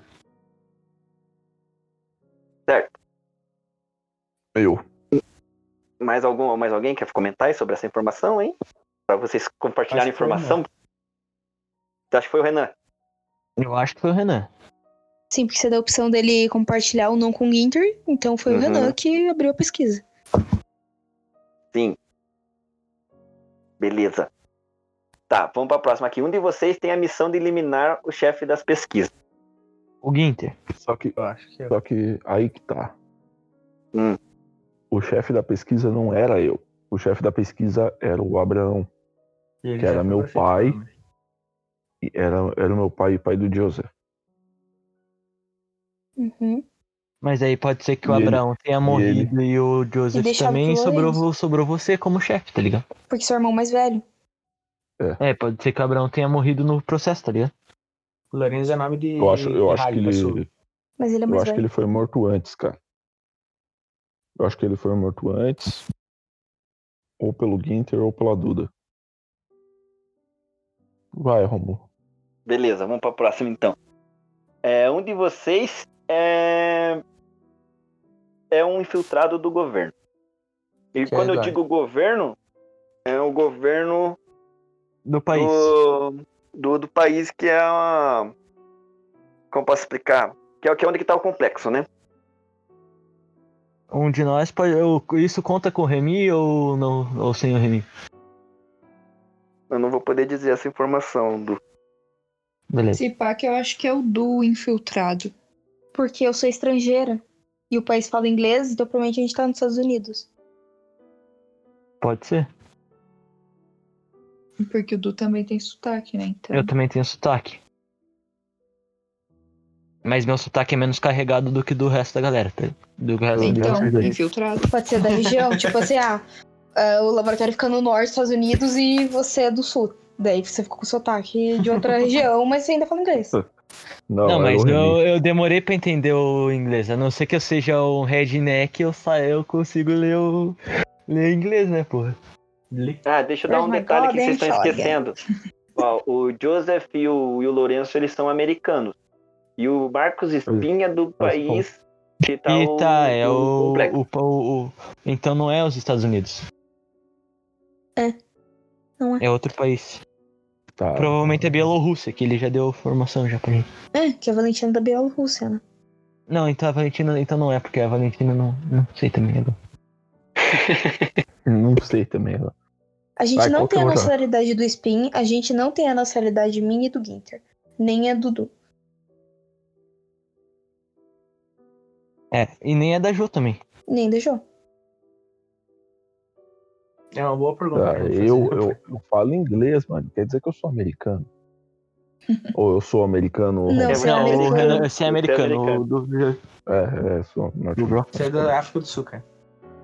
Speaker 4: Certo.
Speaker 7: eu.
Speaker 4: Mais, algum, mais alguém quer comentar aí sobre essa informação, hein? Pra vocês compartilharem
Speaker 6: Acho que foi o
Speaker 4: informação. Você acha que foi o Renan?
Speaker 2: Eu acho que foi o Renan.
Speaker 5: Sim, porque você deu a opção dele compartilhar ou não com o Ginter, então foi
Speaker 4: Uhum.
Speaker 5: o Renan que abriu a pesquisa.
Speaker 4: Sim. Beleza. Tá, vamos pra próxima aqui. Um de vocês tem a missão de eliminar o chefe das pesquisas.
Speaker 2: O Ginter.
Speaker 7: Só que,
Speaker 6: Eu acho que é.
Speaker 7: só que aí que tá.
Speaker 4: Hum.
Speaker 7: O chefe da pesquisa não era eu. O chefe da pesquisa era o Abraão.
Speaker 6: E ele
Speaker 7: que era
Speaker 6: já
Speaker 7: meu
Speaker 6: foi feito
Speaker 7: pai.
Speaker 6: também.
Speaker 7: E Era, era o meu pai e pai do Joseph.
Speaker 5: Uhum.
Speaker 2: Mas aí pode ser que o
Speaker 7: E ele-
Speaker 2: Abraão tenha morrido e, o Joseph
Speaker 5: deixado
Speaker 2: também
Speaker 5: pro
Speaker 2: sobrou,
Speaker 5: Lorenzo.
Speaker 2: sobrou você como chefe, tá ligado?
Speaker 5: Porque seu irmão mais velho.
Speaker 2: É, pode ser que o Abraão tenha morrido no processo, tá ligado?
Speaker 6: O Lorenzo é nome de.
Speaker 7: Eu acho, eu
Speaker 6: de
Speaker 7: acho que
Speaker 6: rádio, pessoal.
Speaker 7: ele.
Speaker 5: Mas ele é
Speaker 7: Eu
Speaker 5: mais
Speaker 7: acho que
Speaker 5: velho.
Speaker 7: ele foi morto antes, cara. Eu acho que ele foi morto antes. Ou pelo Ginter ou pela Duda. Vai, Romulo.
Speaker 4: Beleza, vamos pra próxima então. É, um de vocês é... é um infiltrado do governo. E
Speaker 6: Que
Speaker 4: quando
Speaker 6: é
Speaker 4: eu
Speaker 6: Eduardo.
Speaker 4: digo governo, é o governo
Speaker 2: Do país.
Speaker 4: do, do, do país que é uma... Como posso explicar? Que é, que é onde que tá o complexo, né?
Speaker 2: Um de nós pode. eu- Isso conta com o Remy ou não? Ou sem o Remy?
Speaker 4: Eu não vou poder dizer essa informação. Do...
Speaker 2: Beleza.
Speaker 8: Se pá, que eu acho que é o do infiltrado.
Speaker 5: Porque eu sou estrangeira. E o país fala inglês, então provavelmente a gente tá nos Estados Unidos.
Speaker 2: Pode ser.
Speaker 8: Porque o Du também tem sotaque, né? Então.
Speaker 2: Eu também tenho sotaque. Mas meu sotaque é menos carregado do que do resto da galera, tá? Do que o resto
Speaker 8: Então,
Speaker 2: da galera.
Speaker 8: infiltrado.
Speaker 5: Pode ser da região, tipo assim, ah, ah, o laboratório fica no norte dos Estados Unidos e você é do sul. Daí você ficou com sotaque de outra região, mas você ainda fala inglês.
Speaker 7: Não,
Speaker 2: Não,
Speaker 7: é
Speaker 2: mas
Speaker 7: o Remy.
Speaker 2: eu, eu demorei pra entender o inglês. A não ser que eu seja um redneck, eu, sa... eu consigo ler o ler inglês, né, porra? Lê.
Speaker 4: Ah, deixa eu dar um
Speaker 5: Oh my
Speaker 4: detalhe
Speaker 5: God,
Speaker 4: que vocês estão
Speaker 5: I'm
Speaker 4: esquecendo. Ó, o Joseph e o, e o Lourenço, eles são americanos. E o Marcos Espinha do país que tá
Speaker 2: E
Speaker 4: o,
Speaker 2: tá, é
Speaker 4: o
Speaker 2: o,
Speaker 4: complexo.
Speaker 2: o, o, o- Então não é os Estados Unidos.
Speaker 5: Não é?
Speaker 2: É outro país.
Speaker 7: Tá.
Speaker 2: Provavelmente é Bielorrússia, que ele já deu formação já pra gente.
Speaker 5: É, que a Valentina é da Bielorrússia, né?
Speaker 2: Não, então a Valentina então não é, porque a Valentina não, não sei também. agora.
Speaker 7: Não sei também. ó.
Speaker 5: A gente
Speaker 7: Vai,
Speaker 5: não
Speaker 7: qual que
Speaker 5: tem
Speaker 7: é
Speaker 5: a
Speaker 7: o outro?
Speaker 5: nacionalidade do Spin, a gente não tem a nacionalidade minha e do Ginter. Nem a Dudu.
Speaker 2: É, e nem é da Jo também.
Speaker 5: Nem da Jo.
Speaker 6: É uma boa pergunta.
Speaker 7: Tá,
Speaker 6: que eu vou
Speaker 7: eu,
Speaker 6: fazer.
Speaker 7: eu, eu falo inglês, mano. Quer dizer que eu sou americano? Ou eu sou americano?
Speaker 5: Não,
Speaker 4: É,
Speaker 5: você é
Speaker 2: Não, o
Speaker 5: americano.
Speaker 2: Renan, você é
Speaker 4: Você é
Speaker 2: americano.
Speaker 4: americano.
Speaker 2: O do, do,
Speaker 7: É, é, sou.
Speaker 2: do Bro.
Speaker 6: Você é da África do Sul, cara.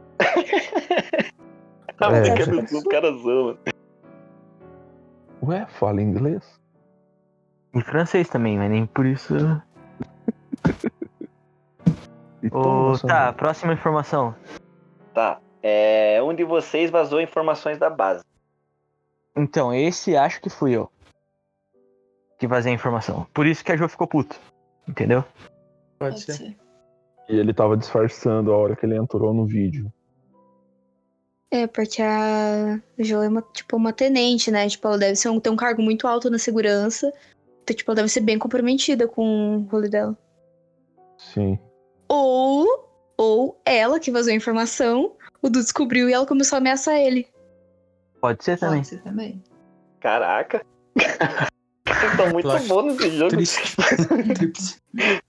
Speaker 4: A
Speaker 7: É,
Speaker 4: África
Speaker 5: já-
Speaker 4: do Sul, o cara zoa.
Speaker 7: Ué, fala inglês?
Speaker 2: Em francês também, mas nem por isso.
Speaker 7: E
Speaker 2: Ô,
Speaker 7: toma,
Speaker 2: tá, próxima informação.
Speaker 4: Tá. É, um de vocês vazou informações da base.
Speaker 2: Então, esse acho que fui eu. Que vazei a informação. Por isso que a Jo ficou puto. Entendeu?
Speaker 6: Pode ser.
Speaker 7: E ele tava disfarçando a hora que ele entrou no vídeo.
Speaker 5: É, porque a Jo é uma, tipo, uma tenente, né? Tipo, ela deve ser um, ter um cargo muito alto na segurança. Então, tipo, ela deve ser bem comprometida com o rolê dela.
Speaker 7: Sim.
Speaker 5: Ou, ou ela que vazou a informação, o Du descobriu e ela começou a ameaçar ele.
Speaker 2: Pode ser também.
Speaker 8: Pode ser também.
Speaker 4: Caraca. Vocês estão muito
Speaker 6: Plot
Speaker 4: bons nesse jogo.
Speaker 6: Triste. Tríplice.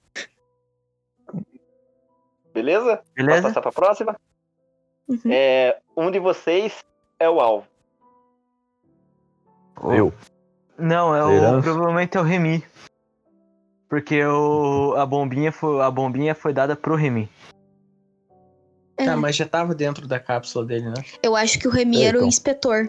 Speaker 4: Beleza? Posso
Speaker 2: Beleza?
Speaker 4: passar pra próxima?
Speaker 5: Uhum.
Speaker 4: É, um de vocês é o alvo.
Speaker 7: Eu.
Speaker 2: Não, é o,
Speaker 7: Herança.
Speaker 2: provavelmente é o Remy. Porque o, a, bombinha foi, a bombinha foi dada pro Remy.
Speaker 5: É,
Speaker 6: Tá, mas já tava dentro da cápsula dele, né?
Speaker 5: eu acho que o Remy
Speaker 7: É,
Speaker 5: era o
Speaker 7: então.
Speaker 5: inspetor.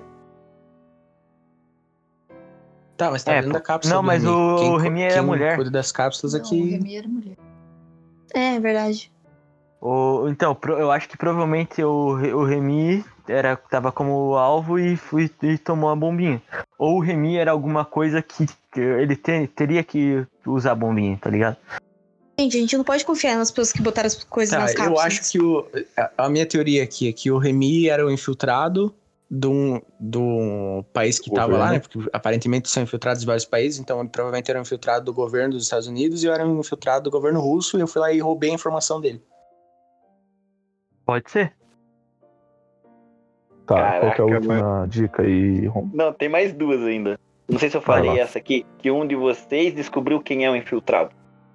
Speaker 6: Tá, mas tá
Speaker 2: É,
Speaker 6: dentro da
Speaker 2: pô.
Speaker 6: cápsula
Speaker 2: Não,
Speaker 6: do
Speaker 2: mas
Speaker 6: Remy.
Speaker 2: o-
Speaker 6: Quem
Speaker 2: o
Speaker 6: cu-
Speaker 2: Remy era
Speaker 6: quem
Speaker 2: mulher.
Speaker 6: cuida das cápsulas
Speaker 8: Não,
Speaker 6: aqui.
Speaker 8: o Remy era mulher.
Speaker 5: É, verdade.
Speaker 2: O, então, pro- eu acho que provavelmente o, Re- o Remy era, tava como alvo e, foi, e tomou a bombinha. Ou o Remy era alguma coisa que, que ele te- teria que usar a bombinha, tá ligado?
Speaker 5: Gente, a gente não pode confiar nas pessoas que botaram as coisas
Speaker 6: Tá,
Speaker 5: nas
Speaker 6: eu
Speaker 5: cápsulas.
Speaker 6: acho que o, a, a minha teoria aqui é que o Remy era o infiltrado de um, do país que tava
Speaker 7: Governo.
Speaker 6: lá, né? Porque aparentemente são infiltrados de vários países, então ele provavelmente era um infiltrado do governo dos Estados Unidos e eu era um infiltrado do governo russo e eu fui lá e roubei a informação dele.
Speaker 2: Pode ser.
Speaker 7: Tá, qual
Speaker 4: Caraca,
Speaker 7: que é a última dica aí, Rom?
Speaker 4: Não, tem mais duas ainda. Não sei se eu
Speaker 7: Vai
Speaker 4: falei
Speaker 7: lá.
Speaker 4: essa aqui, que um de vocês descobriu quem é o infiltrado.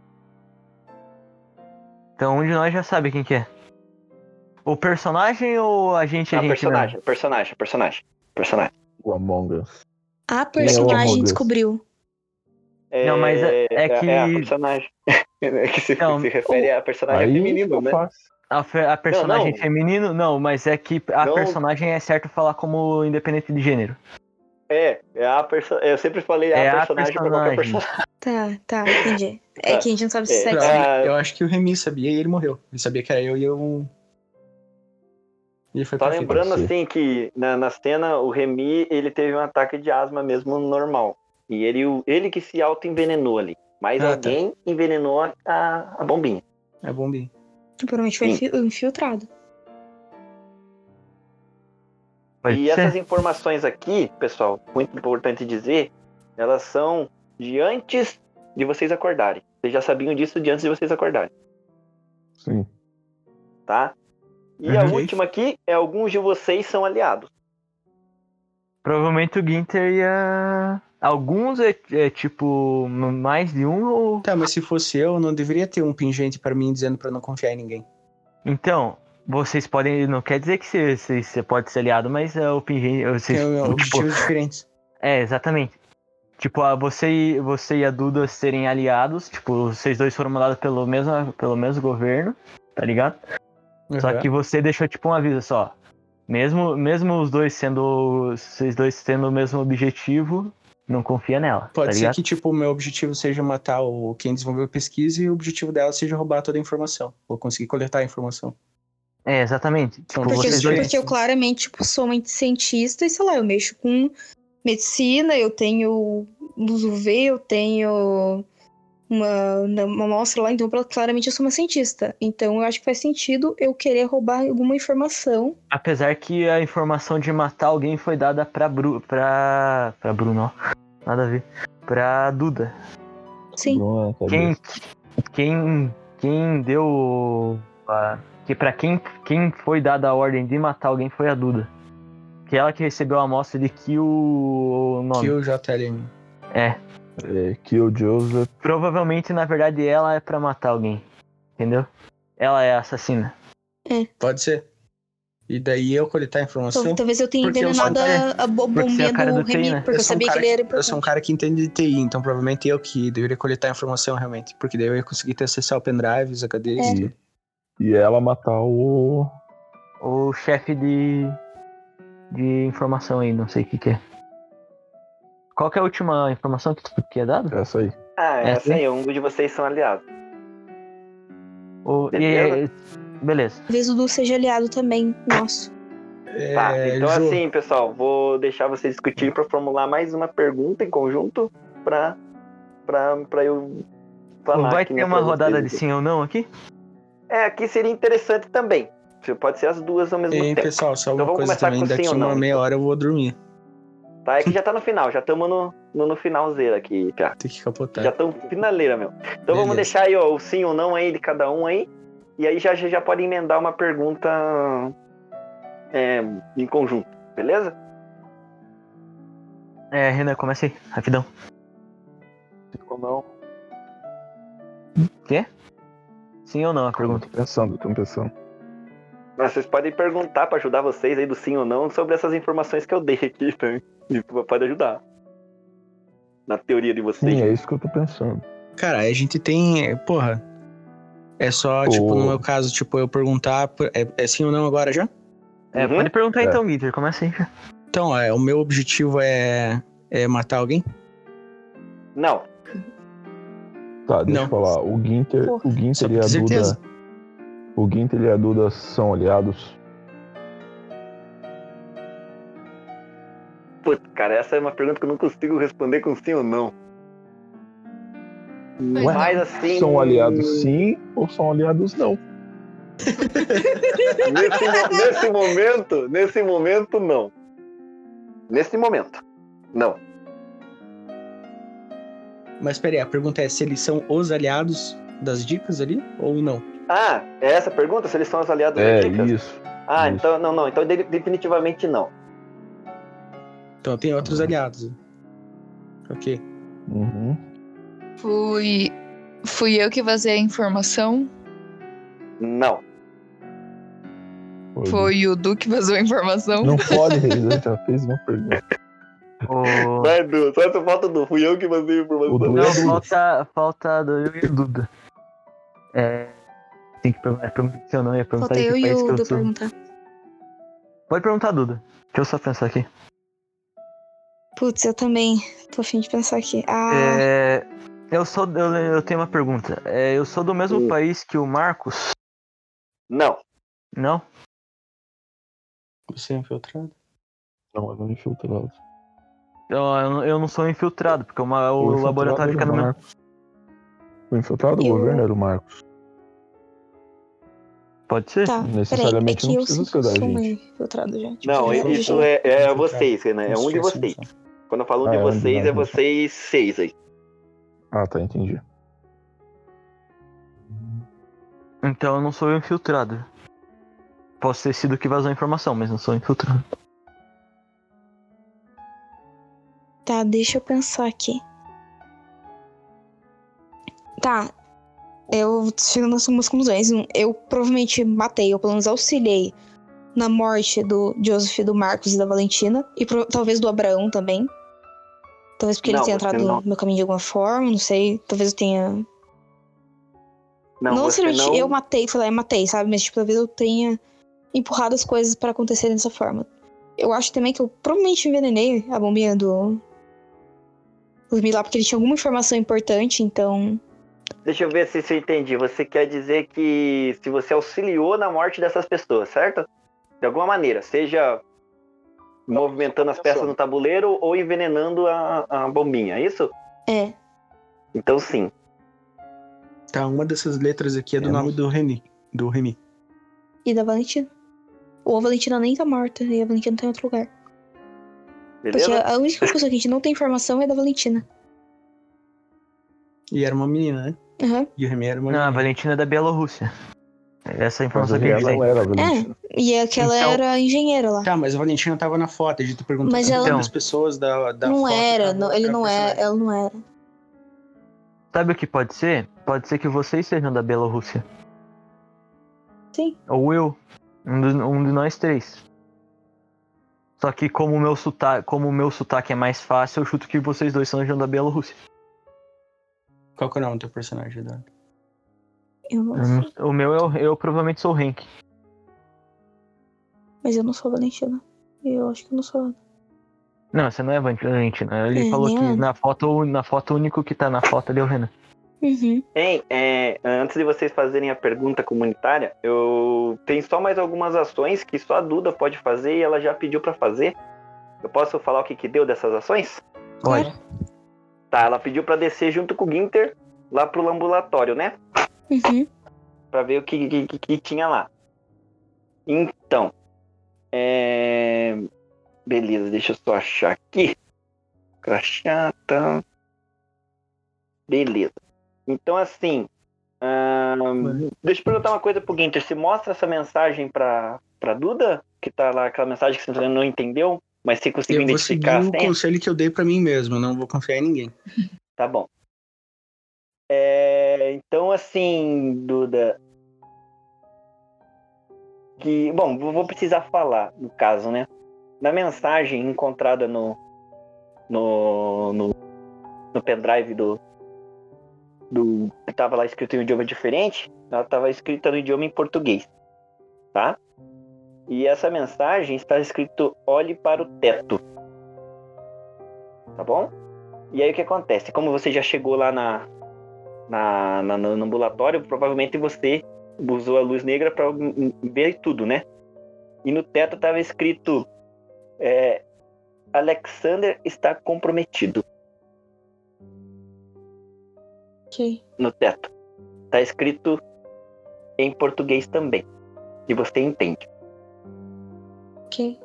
Speaker 2: Então um de nós já sabe quem que é. O personagem ou a gente, a
Speaker 4: Ah,
Speaker 2: gente
Speaker 4: personagem, personagem, personagem, personagem.
Speaker 7: O Among Us.
Speaker 5: A
Speaker 7: é o
Speaker 5: personagem
Speaker 7: Among Us?
Speaker 5: descobriu.
Speaker 4: É,
Speaker 2: Não, mas é- é que-
Speaker 4: É a personagem. É que se,
Speaker 2: Não,
Speaker 4: se refere a personagem
Speaker 7: Aí
Speaker 4: feminino,
Speaker 7: eu
Speaker 4: né?
Speaker 7: faço.
Speaker 2: A, fe- a personagem
Speaker 4: não.
Speaker 2: feminino, não, mas é que a
Speaker 4: Não.
Speaker 2: personagem é certo falar como independente de gênero.
Speaker 4: É, é a perso... eu sempre falei a
Speaker 2: É a
Speaker 4: personagem pra qualquer
Speaker 2: personagem.
Speaker 4: personagem.
Speaker 5: Tá, tá, entendi. É
Speaker 4: Tá.
Speaker 5: que a gente não sabe se
Speaker 4: É,
Speaker 5: é
Speaker 6: Eu,
Speaker 5: sexo.
Speaker 4: Ah.
Speaker 6: eu acho que o Remy sabia e ele morreu. Ele sabia que era eu e eu. E ele foi
Speaker 4: Só
Speaker 6: pra
Speaker 4: lembrando
Speaker 7: Pode ser.
Speaker 4: assim que na, na cena o Remy ele teve um ataque de asma mesmo normal. E ele, ele que se auto-envenenou ali. Mas
Speaker 6: Ah,
Speaker 4: alguém envenenou a, a, a bombinha.
Speaker 6: É bombinha.
Speaker 5: Que provavelmente foi
Speaker 4: Sim.
Speaker 5: infi- infiltrado.
Speaker 2: Pode
Speaker 4: E
Speaker 2: ser.
Speaker 4: essas informações aqui, pessoal, muito importante dizer, elas são de antes de vocês acordarem. Vocês já sabiam disso de antes de vocês acordarem,
Speaker 7: Sim.
Speaker 4: tá? E a
Speaker 6: Uhum.
Speaker 4: última aqui é alguns de vocês são aliados.
Speaker 2: Provavelmente o Ginter ia. Alguns é, é tipo mais de um ou.
Speaker 6: Tá, mas se fosse eu, não deveria ter um pingente pra mim dizendo pra não confiar em ninguém.
Speaker 2: Então, vocês podem. Não quer dizer que você, você, você pode ser aliado, mas é o pingente. Vocês,
Speaker 6: Tem
Speaker 2: tipo,
Speaker 6: objetivos diferentes.
Speaker 2: é, exatamente. Tipo, a- você, e- você e a Duda serem aliados, tipo, vocês dois foram mandados pelo mesmo, pelo mesmo governo, tá ligado? Só
Speaker 6: Uhum.
Speaker 2: que você deixou tipo um aviso só. Mesmo, mesmo os dois sendo. Vocês dois tendo o mesmo objetivo, não confia nela.
Speaker 6: Pode
Speaker 2: tá
Speaker 6: ser
Speaker 2: ligado?
Speaker 6: que, tipo, o meu objetivo seja matar o quem desenvolveu a pesquisa e o objetivo dela seja roubar toda a informação. Ou conseguir coletar a informação.
Speaker 2: É, exatamente. Tipo,
Speaker 6: Porque
Speaker 5: Porque,
Speaker 2: vocês
Speaker 6: eu-
Speaker 2: dois.
Speaker 5: porque eu claramente, tipo, sou uma cientista e, sei lá, eu mexo com medicina, eu tenho luz U V, eu tenho uma, uma amostra lá, então claramente eu sou uma cientista. Então eu acho que faz sentido eu querer roubar alguma informação.
Speaker 2: Apesar que a informação de matar alguém foi dada pra Bru. pra. pra Bruno, ó. Nada a ver. Pra Duda.
Speaker 5: Sim.
Speaker 7: Bruno, cadê?
Speaker 2: Quem. Quem. Quem deu. A, que pra quem, quem foi dada a ordem de matar alguém foi a Duda. Que ela que recebeu a amostra de Kill o nome.
Speaker 6: Que o J L M.
Speaker 2: É.
Speaker 7: É, Kill Joseph.
Speaker 2: Provavelmente, na verdade, ela é pra matar alguém. Entendeu? Ela é a assassina.
Speaker 6: Pode ser. E daí eu coletar a informação.
Speaker 5: Então, talvez eu tenha
Speaker 6: Porque eu sou-
Speaker 5: envenenado a, a bo-
Speaker 2: porque você é
Speaker 5: bombinha
Speaker 2: a cara
Speaker 5: do
Speaker 2: do T I,
Speaker 5: Remy,
Speaker 2: né?
Speaker 5: porque eu,
Speaker 6: sou um
Speaker 5: sabia
Speaker 6: cara
Speaker 5: que ele era
Speaker 6: Eu sou um
Speaker 5: importante.
Speaker 6: cara que entende de T I, então provavelmente eu que deveria coletar a informação realmente. Porque daí eu ia conseguir ter acesso ao pendrive, os H Ds.
Speaker 5: É.
Speaker 6: tudo.
Speaker 7: E ela matar o.
Speaker 2: O chefe de. de informação aí, não sei o que que é. Qual que é a última informação que, tu- que é dada?
Speaker 7: Essa aí.
Speaker 4: Ah,
Speaker 2: É,
Speaker 4: essa aí, um de vocês são aliados.
Speaker 2: O, e,
Speaker 4: Beleza.
Speaker 2: beleza.
Speaker 5: Talvez o Du seja aliado também, nosso.
Speaker 4: Tá,
Speaker 6: É,
Speaker 4: então
Speaker 6: Ju,
Speaker 4: assim, pessoal, vou deixar vocês discutirem para formular mais uma pergunta em conjunto pra, pra, pra eu falar.
Speaker 2: Vai
Speaker 4: aqui
Speaker 2: ter
Speaker 4: minha
Speaker 2: uma
Speaker 4: pra
Speaker 2: rodada
Speaker 4: vocês
Speaker 2: de
Speaker 4: aqui.
Speaker 2: sim ou não aqui?
Speaker 4: É, aqui seria interessante também. Você pode ser as duas ao mesmo
Speaker 6: Ei,
Speaker 4: tempo.
Speaker 6: pessoal, só
Speaker 4: Então
Speaker 6: uma
Speaker 4: vamos
Speaker 6: coisa
Speaker 4: começar
Speaker 6: também.
Speaker 4: com
Speaker 6: Daqui
Speaker 4: sim ou
Speaker 6: uma
Speaker 4: não,
Speaker 6: meia
Speaker 4: então.
Speaker 6: hora eu vou dormir.
Speaker 4: Tá, é que já tá no final, já estamos no, no, no finalzeiro aqui, Pia.
Speaker 6: Tem que capotar.
Speaker 4: Já estamos finaleira, meu. Então
Speaker 6: Beleza.
Speaker 4: vamos deixar aí, ó, o sim ou não aí de cada um aí. E aí já, já, já pode emendar uma pergunta é, em conjunto, beleza?
Speaker 2: É, Renan, começa aí, rapidão.
Speaker 7: Ou não?
Speaker 2: Quê? Sim ou não a pergunta?
Speaker 7: Tô pensando, tô pensando.
Speaker 4: Mas vocês podem perguntar pra ajudar vocês aí do sim ou não sobre essas informações que eu dei aqui também. E pode ajudar. Na teoria de vocês.
Speaker 7: Sim, é isso que eu tô pensando.
Speaker 6: Cara, a gente tem. é, Porra. É só,
Speaker 7: Ô.
Speaker 6: tipo, no meu caso, tipo, eu perguntar. É, é sim ou não agora já?
Speaker 2: É,
Speaker 4: Uhum.
Speaker 2: pode perguntar
Speaker 7: É.
Speaker 2: então, Guitar, começa aí. já.
Speaker 6: Então, é, o meu objetivo é, é matar alguém?
Speaker 4: Não.
Speaker 7: Tá, deixa
Speaker 6: Não.
Speaker 7: eu falar. O Ginter,
Speaker 5: Porra.
Speaker 7: o Ginter
Speaker 6: Só
Speaker 7: e
Speaker 6: pra
Speaker 7: a
Speaker 6: ter certeza.
Speaker 7: Duda. O Ginter e a Duda são aliados.
Speaker 4: Putz, cara, essa é uma pergunta que eu não consigo responder com sim ou não.
Speaker 8: Ué?
Speaker 4: Mas assim.
Speaker 7: São aliados sim ou são aliados não?
Speaker 4: Nesse, mo- nesse momento, nesse momento, não. Nesse momento, não.
Speaker 6: Mas peraí, a pergunta é se eles são os aliados das dicas ali ou não?
Speaker 4: Ah, é essa a pergunta? Se eles são os aliados
Speaker 7: É,
Speaker 4: das dicas?
Speaker 7: isso.
Speaker 4: Ah,
Speaker 7: isso.
Speaker 4: então, não, não. Então de- definitivamente não.
Speaker 6: Então tem outros aliados. Ok.
Speaker 7: Uhum.
Speaker 8: Fui. Fui eu que vazei a informação.
Speaker 4: Não.
Speaker 7: Foi.
Speaker 8: Foi o Du que vazou a informação.
Speaker 7: Não pode, ele já fez uma pergunta.
Speaker 2: O...
Speaker 4: Vai, Du. Só essa falta do. Fui eu que mandei a informação.
Speaker 7: O Du
Speaker 2: Não,
Speaker 7: é Duda.
Speaker 2: falta, falta do eu e o Duda. É. Tem que perguntar, perguntar se eu não ia perguntar
Speaker 5: Falta
Speaker 2: de
Speaker 5: eu
Speaker 2: que
Speaker 5: e
Speaker 2: país
Speaker 5: o
Speaker 2: que eu
Speaker 5: Du
Speaker 2: sou.
Speaker 5: perguntar.
Speaker 2: Pode perguntar, Duda. Deixa eu só pensar aqui.
Speaker 5: Putz, eu também tô afim de pensar aqui. Ah,
Speaker 2: É, eu sou. Eu, eu tenho uma pergunta. É, eu sou do mesmo
Speaker 4: Hum.
Speaker 2: país que o Marcos?
Speaker 4: Não.
Speaker 2: Não?
Speaker 6: Você é infiltrado?
Speaker 7: Não, é não infiltrado.
Speaker 2: Eu, eu, eu não sou infiltrado, porque uma- o,
Speaker 7: infiltrado
Speaker 2: laboratório
Speaker 7: era
Speaker 2: fica
Speaker 7: o
Speaker 2: no meu.
Speaker 7: Marcos. O infiltrado do
Speaker 5: Eu-
Speaker 7: governo era o Marcos.
Speaker 2: Pode ser?
Speaker 5: tá. Peraí, é
Speaker 7: necessariamente
Speaker 5: que
Speaker 7: não
Speaker 5: eu
Speaker 7: precisa
Speaker 5: sou
Speaker 7: ser da
Speaker 5: uma
Speaker 7: gente.
Speaker 5: infiltrada já. Tipo,
Speaker 4: Não,
Speaker 5: já-
Speaker 4: isso
Speaker 5: já-
Speaker 4: é, é
Speaker 6: Infiltrado.
Speaker 4: vocês, né? É um de
Speaker 6: Isso, sim,
Speaker 4: vocês.
Speaker 6: sim.
Speaker 4: Quando eu falo um
Speaker 7: Ah,
Speaker 4: de
Speaker 7: é um de
Speaker 4: vocês,
Speaker 7: nós,
Speaker 4: é
Speaker 7: então.
Speaker 4: vocês seis aí.
Speaker 7: Ah, tá, entendi.
Speaker 2: Então eu não sou infiltrado. Posso ter sido que vazou a informação, mas não sou infiltrado.
Speaker 5: Tá, deixa eu pensar aqui. Tá. Eu chego nas algumas conclusões. Um, Eu provavelmente matei, ou pelo menos auxiliei na morte do Joseph, do Marcos e da Valentina. E pro- talvez do Abraão também. Talvez porque
Speaker 4: Não,
Speaker 5: ele tenha
Speaker 4: você
Speaker 5: entrado
Speaker 4: não.
Speaker 5: no meu caminho de alguma forma, não sei. Talvez eu tenha.
Speaker 4: Não,
Speaker 5: Não,
Speaker 4: você
Speaker 5: necessariamente
Speaker 4: não.
Speaker 5: eu matei, falei, eu matei, sabe? Mas tipo, talvez eu tenha empurrado as coisas pra acontecerem dessa forma. Eu acho também que eu provavelmente envenenei a bombinha do... do Remy lá, porque ele tinha alguma informação importante, então...
Speaker 4: Deixa eu ver se eu entendi. Você quer dizer que se você auxiliou na morte dessas pessoas, certo? De alguma maneira, seja movimentando as peças no tabuleiro ou envenenando a, a bombinha, é isso?
Speaker 5: É.
Speaker 4: Então sim.
Speaker 6: Tá, uma dessas letras aqui é do
Speaker 7: Eu
Speaker 6: nome
Speaker 7: não-
Speaker 6: do Remy. Do Remy.
Speaker 5: E da Valentina. Ou a Valentina nem tá morta, e a Valentina tá em outro lugar. Porque
Speaker 4: Beleza?
Speaker 5: a única pessoa que a gente não tem informação é da Valentina.
Speaker 6: E era uma menina, né?
Speaker 5: Aham.
Speaker 6: E o Remy era uma
Speaker 2: Não, a
Speaker 6: menina.
Speaker 2: Valentina é da Bielorrússia. Essa é a
Speaker 7: Mas
Speaker 2: informação que a gente
Speaker 7: ela
Speaker 2: tem.
Speaker 7: não era a Valentina.
Speaker 5: É, e aquela
Speaker 2: Então-
Speaker 5: era engenheira lá.
Speaker 6: Tá, mas a Valentina tava na foto. A gente perguntou
Speaker 5: Mas
Speaker 6: se
Speaker 5: ela-
Speaker 6: uma das pessoas da, da
Speaker 5: não
Speaker 6: foto
Speaker 5: era,
Speaker 6: tava
Speaker 5: não- ele
Speaker 6: outra
Speaker 5: não é,
Speaker 6: personagem.
Speaker 5: ela não era.
Speaker 2: Sabe o que pode ser? Pode ser que vocês sejam da Bielorrússia.
Speaker 5: Sim.
Speaker 2: Ou eu. Um, dos- um de nós três. Só que como o meu sotaque, como o meu sotaque é mais fácil, eu chuto que vocês dois sejam da Bielorrússia.
Speaker 6: Qual que é o nome do teu personagem, Eduardo?
Speaker 5: Eu não
Speaker 2: Eu
Speaker 5: sei.
Speaker 2: não- O meu, eu, eu provavelmente sou o Henk.
Speaker 5: Mas eu não sou a Valentina. Eu acho que eu não sou ela.
Speaker 2: Não, você não é a Valentina. Ele
Speaker 5: É,
Speaker 2: falou
Speaker 5: nem
Speaker 2: que
Speaker 5: ela.
Speaker 2: na foto, na foto o único que tá na foto ali é o Renan.
Speaker 5: Uhum.
Speaker 4: Hein, é, antes de vocês fazerem a pergunta comunitária, eu tenho só mais algumas ações que só a Duda pode fazer e ela já pediu pra fazer. Eu posso falar o que que deu dessas ações?
Speaker 2: Pode.
Speaker 4: Tá, ela pediu pra descer junto com o Ginter lá pro ambulatório, né?
Speaker 5: Uhum.
Speaker 4: Pra ver o que, que, que- que tinha lá. Então, é... beleza, deixa eu só achar aqui. Crachá, tá. Beleza. Então, assim, ahn, deixa eu perguntar uma coisa pro Ginter. Você mostra essa mensagem pra, pra Duda? Que tá lá, aquela mensagem que você não entendeu, mas você conseguiu
Speaker 6: Eu vou seguir
Speaker 4: identificar a
Speaker 6: o
Speaker 4: senha?
Speaker 6: conselho que eu dei pra mim mesmo. Eu não vou confiar em ninguém.
Speaker 4: Tá bom. É, então, assim, Duda. Que, bom, vou vou precisar falar, no caso, né? Na mensagem encontrada no, no, no, no pendrive do, do. Que tava lá escrito em um idioma diferente, ela tava escrita no idioma em português. Tá? E essa mensagem está escrito: olhe para o teto. Tá bom? E aí o que acontece? Como você já chegou lá na, na, na- no ambulatório, provavelmente você usou a luz negra para ver tudo, né? E no teto estava escrito: é, Alexander está comprometido.
Speaker 5: Ok.
Speaker 4: No teto. Tá escrito em português também. E você entende.
Speaker 5: Ok.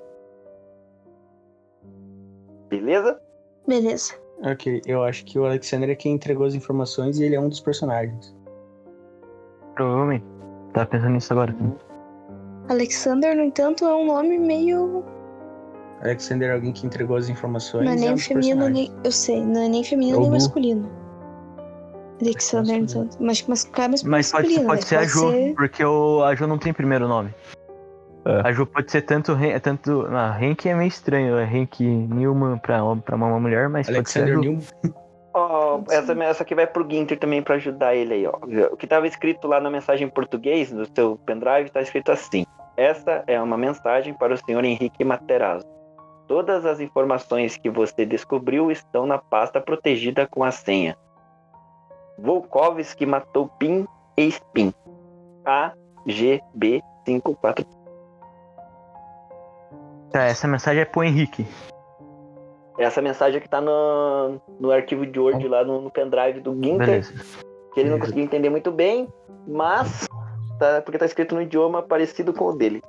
Speaker 4: Beleza?
Speaker 5: Beleza.
Speaker 6: Ok, eu acho que o Alexander é quem entregou as informações e ele é um dos personagens.
Speaker 2: Provavelmente. Tava pensando nisso agora.
Speaker 5: Alexander, no entanto, é um nome meio.
Speaker 6: Alexander é alguém que entregou as informações
Speaker 5: Não é
Speaker 6: e é um
Speaker 5: nem
Speaker 6: dos
Speaker 5: feminino,
Speaker 6: personagens.
Speaker 5: nem. Eu sei, não é nem feminino
Speaker 2: É o
Speaker 5: nem
Speaker 2: Bu.
Speaker 5: masculino. Alexander, no
Speaker 6: masculino.
Speaker 5: entanto. Mas, mas, cara, mas
Speaker 2: Mas pode,
Speaker 5: masculino,
Speaker 2: pode
Speaker 5: né?
Speaker 2: ser a Jo,
Speaker 5: ser-
Speaker 2: porque o, a Jo não tem primeiro nome.
Speaker 7: É.
Speaker 2: A Jo pode ser tanto. Ren- tanto ah, Henk é meio estranho, é Henk Newman pra, homem- pra uma mulher, mas
Speaker 6: Alexander
Speaker 2: pode ser a Jo.
Speaker 6: Newman.
Speaker 4: Ó,
Speaker 5: Pode ser.
Speaker 4: essa, essa aqui vai pro Ginter também para ajudar ele aí, ó. O que estava escrito lá na mensagem em português, no seu pendrive, tá escrito assim: essa é uma mensagem para o senhor Henrique Materazzo. Todas as informações que você descobriu estão na pasta protegida com a senha. Volkovski matou Pin e Spin. A G B cinco quatro.
Speaker 2: Tá, essa mensagem é pro Henrique.
Speaker 4: Essa mensagem que tá no, no arquivo de Word lá no, no pendrive do Ginter,
Speaker 2: Beleza.
Speaker 4: que ele não conseguiu entender muito bem, mas tá, porque tá escrito no idioma parecido com o dele.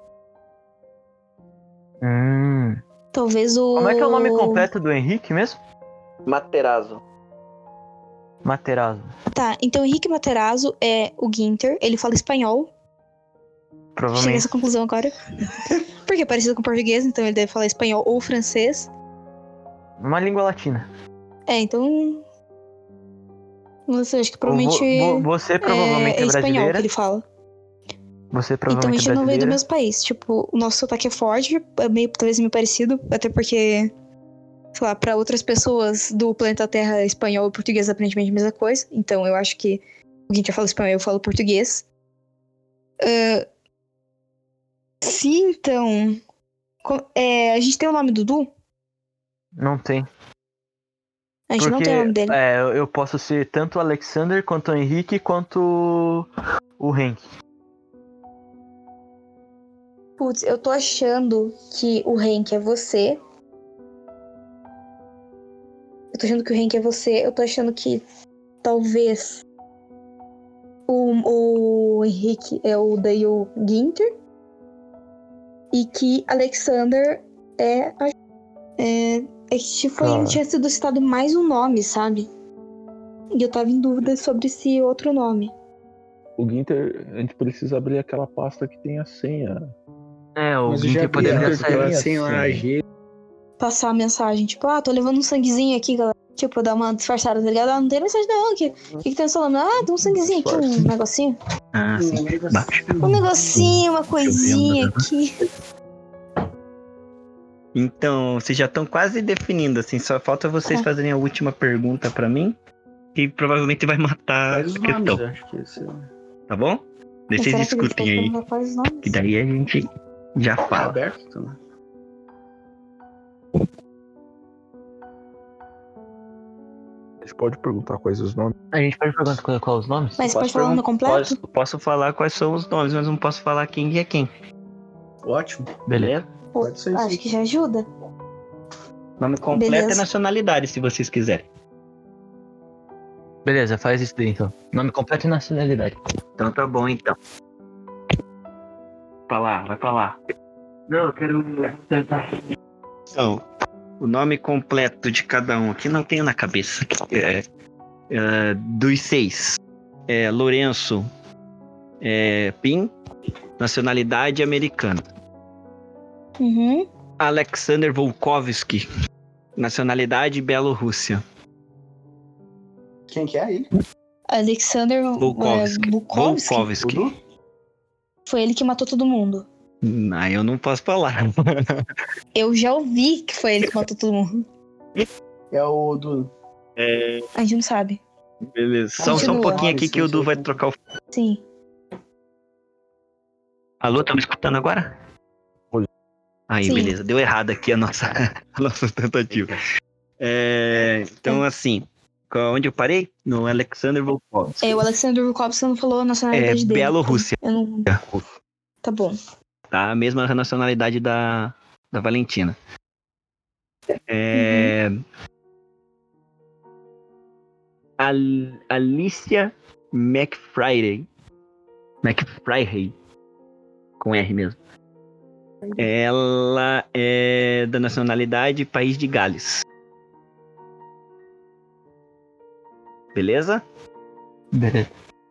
Speaker 2: Hum.
Speaker 5: Talvez o.
Speaker 2: Como é que é o nome completo do Henrique mesmo?
Speaker 4: Materazzo.
Speaker 2: Materazzo.
Speaker 5: Tá, então Henrique Materazzo é o Ginter, ele fala espanhol. Cheguei a
Speaker 2: Provavelmente.
Speaker 5: essa conclusão agora. Porque é parecido com português, então ele deve falar espanhol ou francês.
Speaker 2: Uma língua latina.
Speaker 5: É, então. Não sei, acho que
Speaker 2: Vo-
Speaker 5: provavelmente.
Speaker 2: vo- Você provavelmente
Speaker 5: é,
Speaker 2: é,
Speaker 5: é espanhol que
Speaker 2: brasileira.
Speaker 5: ele fala.
Speaker 2: Você
Speaker 5: Então a
Speaker 2: provavelmente
Speaker 5: gente
Speaker 2: é
Speaker 5: não veio do
Speaker 2: brasileira.
Speaker 5: mesmo país. Tipo, o nosso sotaque é forte, é meio, talvez meio parecido, até porque, sei lá, pra outras pessoas do planeta Terra, espanhol e português é aparentemente a mesma coisa. Então eu acho que o Ginter fala espanhol e eu falo português. Ah, se então. co- é, a gente tem o nome do Du?
Speaker 2: Não tem.
Speaker 5: A gente não tem o nome dele.
Speaker 2: é, eu- eu posso ser tanto o Alexander, quanto o Henrique, quanto o Hank.
Speaker 5: Putz, eu tô achando que o Hank é você. Eu tô achando que o Hank é você. Eu tô achando que talvez o, o Henrique é o Dale Ginter. E que Alexander é a. É, é que foi,
Speaker 7: Cara.
Speaker 5: tinha sido citado mais um nome, sabe? E eu tava em dúvida sobre esse outro nome.
Speaker 7: O Ginter, a gente precisa abrir aquela pasta que tem a senha.
Speaker 2: É, o
Speaker 6: Mas eu já
Speaker 2: Ginter
Speaker 6: abri
Speaker 2: poderia
Speaker 6: ela,
Speaker 7: Ginter
Speaker 2: sair.
Speaker 6: ela
Speaker 7: tem
Speaker 6: sem
Speaker 7: assim.
Speaker 6: A G.
Speaker 5: Passar a mensagem, tipo, ah, tô levando um sanguezinho aqui, galera. Tipo, dar uma disfarçada, tá ligado? Ah, não tem mensagem não, que, que que tem no seu nome? Ah, tem um sanguezinho aqui, um negocinho.
Speaker 1: Ah, sim.
Speaker 5: Um negocinho, uma coisinha aqui.
Speaker 1: Então, vocês já estão quase definindo, assim, só falta vocês
Speaker 5: Tá.
Speaker 1: fazerem a última pergunta pra mim, que provavelmente vai matar
Speaker 6: Faz os
Speaker 1: a
Speaker 6: nomes,
Speaker 1: questão,
Speaker 6: eu acho que esse é...
Speaker 1: tá bom? Deixa
Speaker 5: Mas
Speaker 1: vocês
Speaker 5: será que a gente
Speaker 1: discutem
Speaker 5: pode
Speaker 1: aí,
Speaker 5: perguntar quais os nomes?
Speaker 1: que daí a gente já
Speaker 6: Tá
Speaker 1: fala.
Speaker 6: aberto, então, né?
Speaker 7: A gente pode perguntar quais os nomes.
Speaker 2: A gente pode perguntar qual, qual os nomes?
Speaker 5: Mas você
Speaker 1: Posso
Speaker 5: pode falar o nome
Speaker 1: pergun-
Speaker 5: completo?
Speaker 1: Posso, posso falar quais são os nomes, mas não posso falar quem é quem,
Speaker 6: Ótimo.
Speaker 2: Beleza.
Speaker 5: Pô,
Speaker 6: Pode ser
Speaker 5: acho
Speaker 6: sim.
Speaker 5: que já ajuda.
Speaker 1: Nome completo
Speaker 5: Beleza.
Speaker 1: é nacionalidade, se vocês quiserem.
Speaker 2: Beleza, faz isso daí então. Nome completo e nacionalidade.
Speaker 1: Então tá bom, então. Pra lá, vai pra lá.
Speaker 2: Não, eu quero tentar.
Speaker 1: Então, o nome completo de cada um aqui não tenho na cabeça. É, é, dos seis. É Lourenço é, Pim, nacionalidade americana.
Speaker 5: Uhum.
Speaker 1: Alexander Volkovsky, nacionalidade Bielorrússia.
Speaker 6: Quem que é aí?
Speaker 5: Alexander
Speaker 1: Volkovsky.
Speaker 5: é, Bukovsky.
Speaker 1: Volkovsky.
Speaker 6: Dudu?
Speaker 5: Foi ele que matou todo mundo.
Speaker 1: Ah, eu não posso falar.
Speaker 5: Eu já ouvi que foi ele que matou todo mundo.
Speaker 6: É o Dudu.
Speaker 1: É,
Speaker 5: A gente não sabe.
Speaker 1: beleza. Só, só um
Speaker 5: Continua.
Speaker 1: pouquinho aqui que o Du vai trocar o.
Speaker 5: Sim.
Speaker 1: Alô, tá me escutando agora?
Speaker 7: Oi.
Speaker 1: Aí,
Speaker 5: Sim.
Speaker 1: beleza. Deu errado aqui a nossa, a nossa tentativa. É, então, assim, onde eu parei? No Alexander Volkovsky.
Speaker 5: É, o Alexander Bukovsky não falou a
Speaker 1: É,
Speaker 5: nacionalidade dele.
Speaker 1: Bielorrússia,
Speaker 5: Eu não... Tá bom.
Speaker 1: tá? A mesma nacionalidade da, da Valentina. É... Al- Alicia McFriday. McFriday. Com R mesmo. Ela é da nacionalidade País de Gales. Beleza?
Speaker 2: Beleza.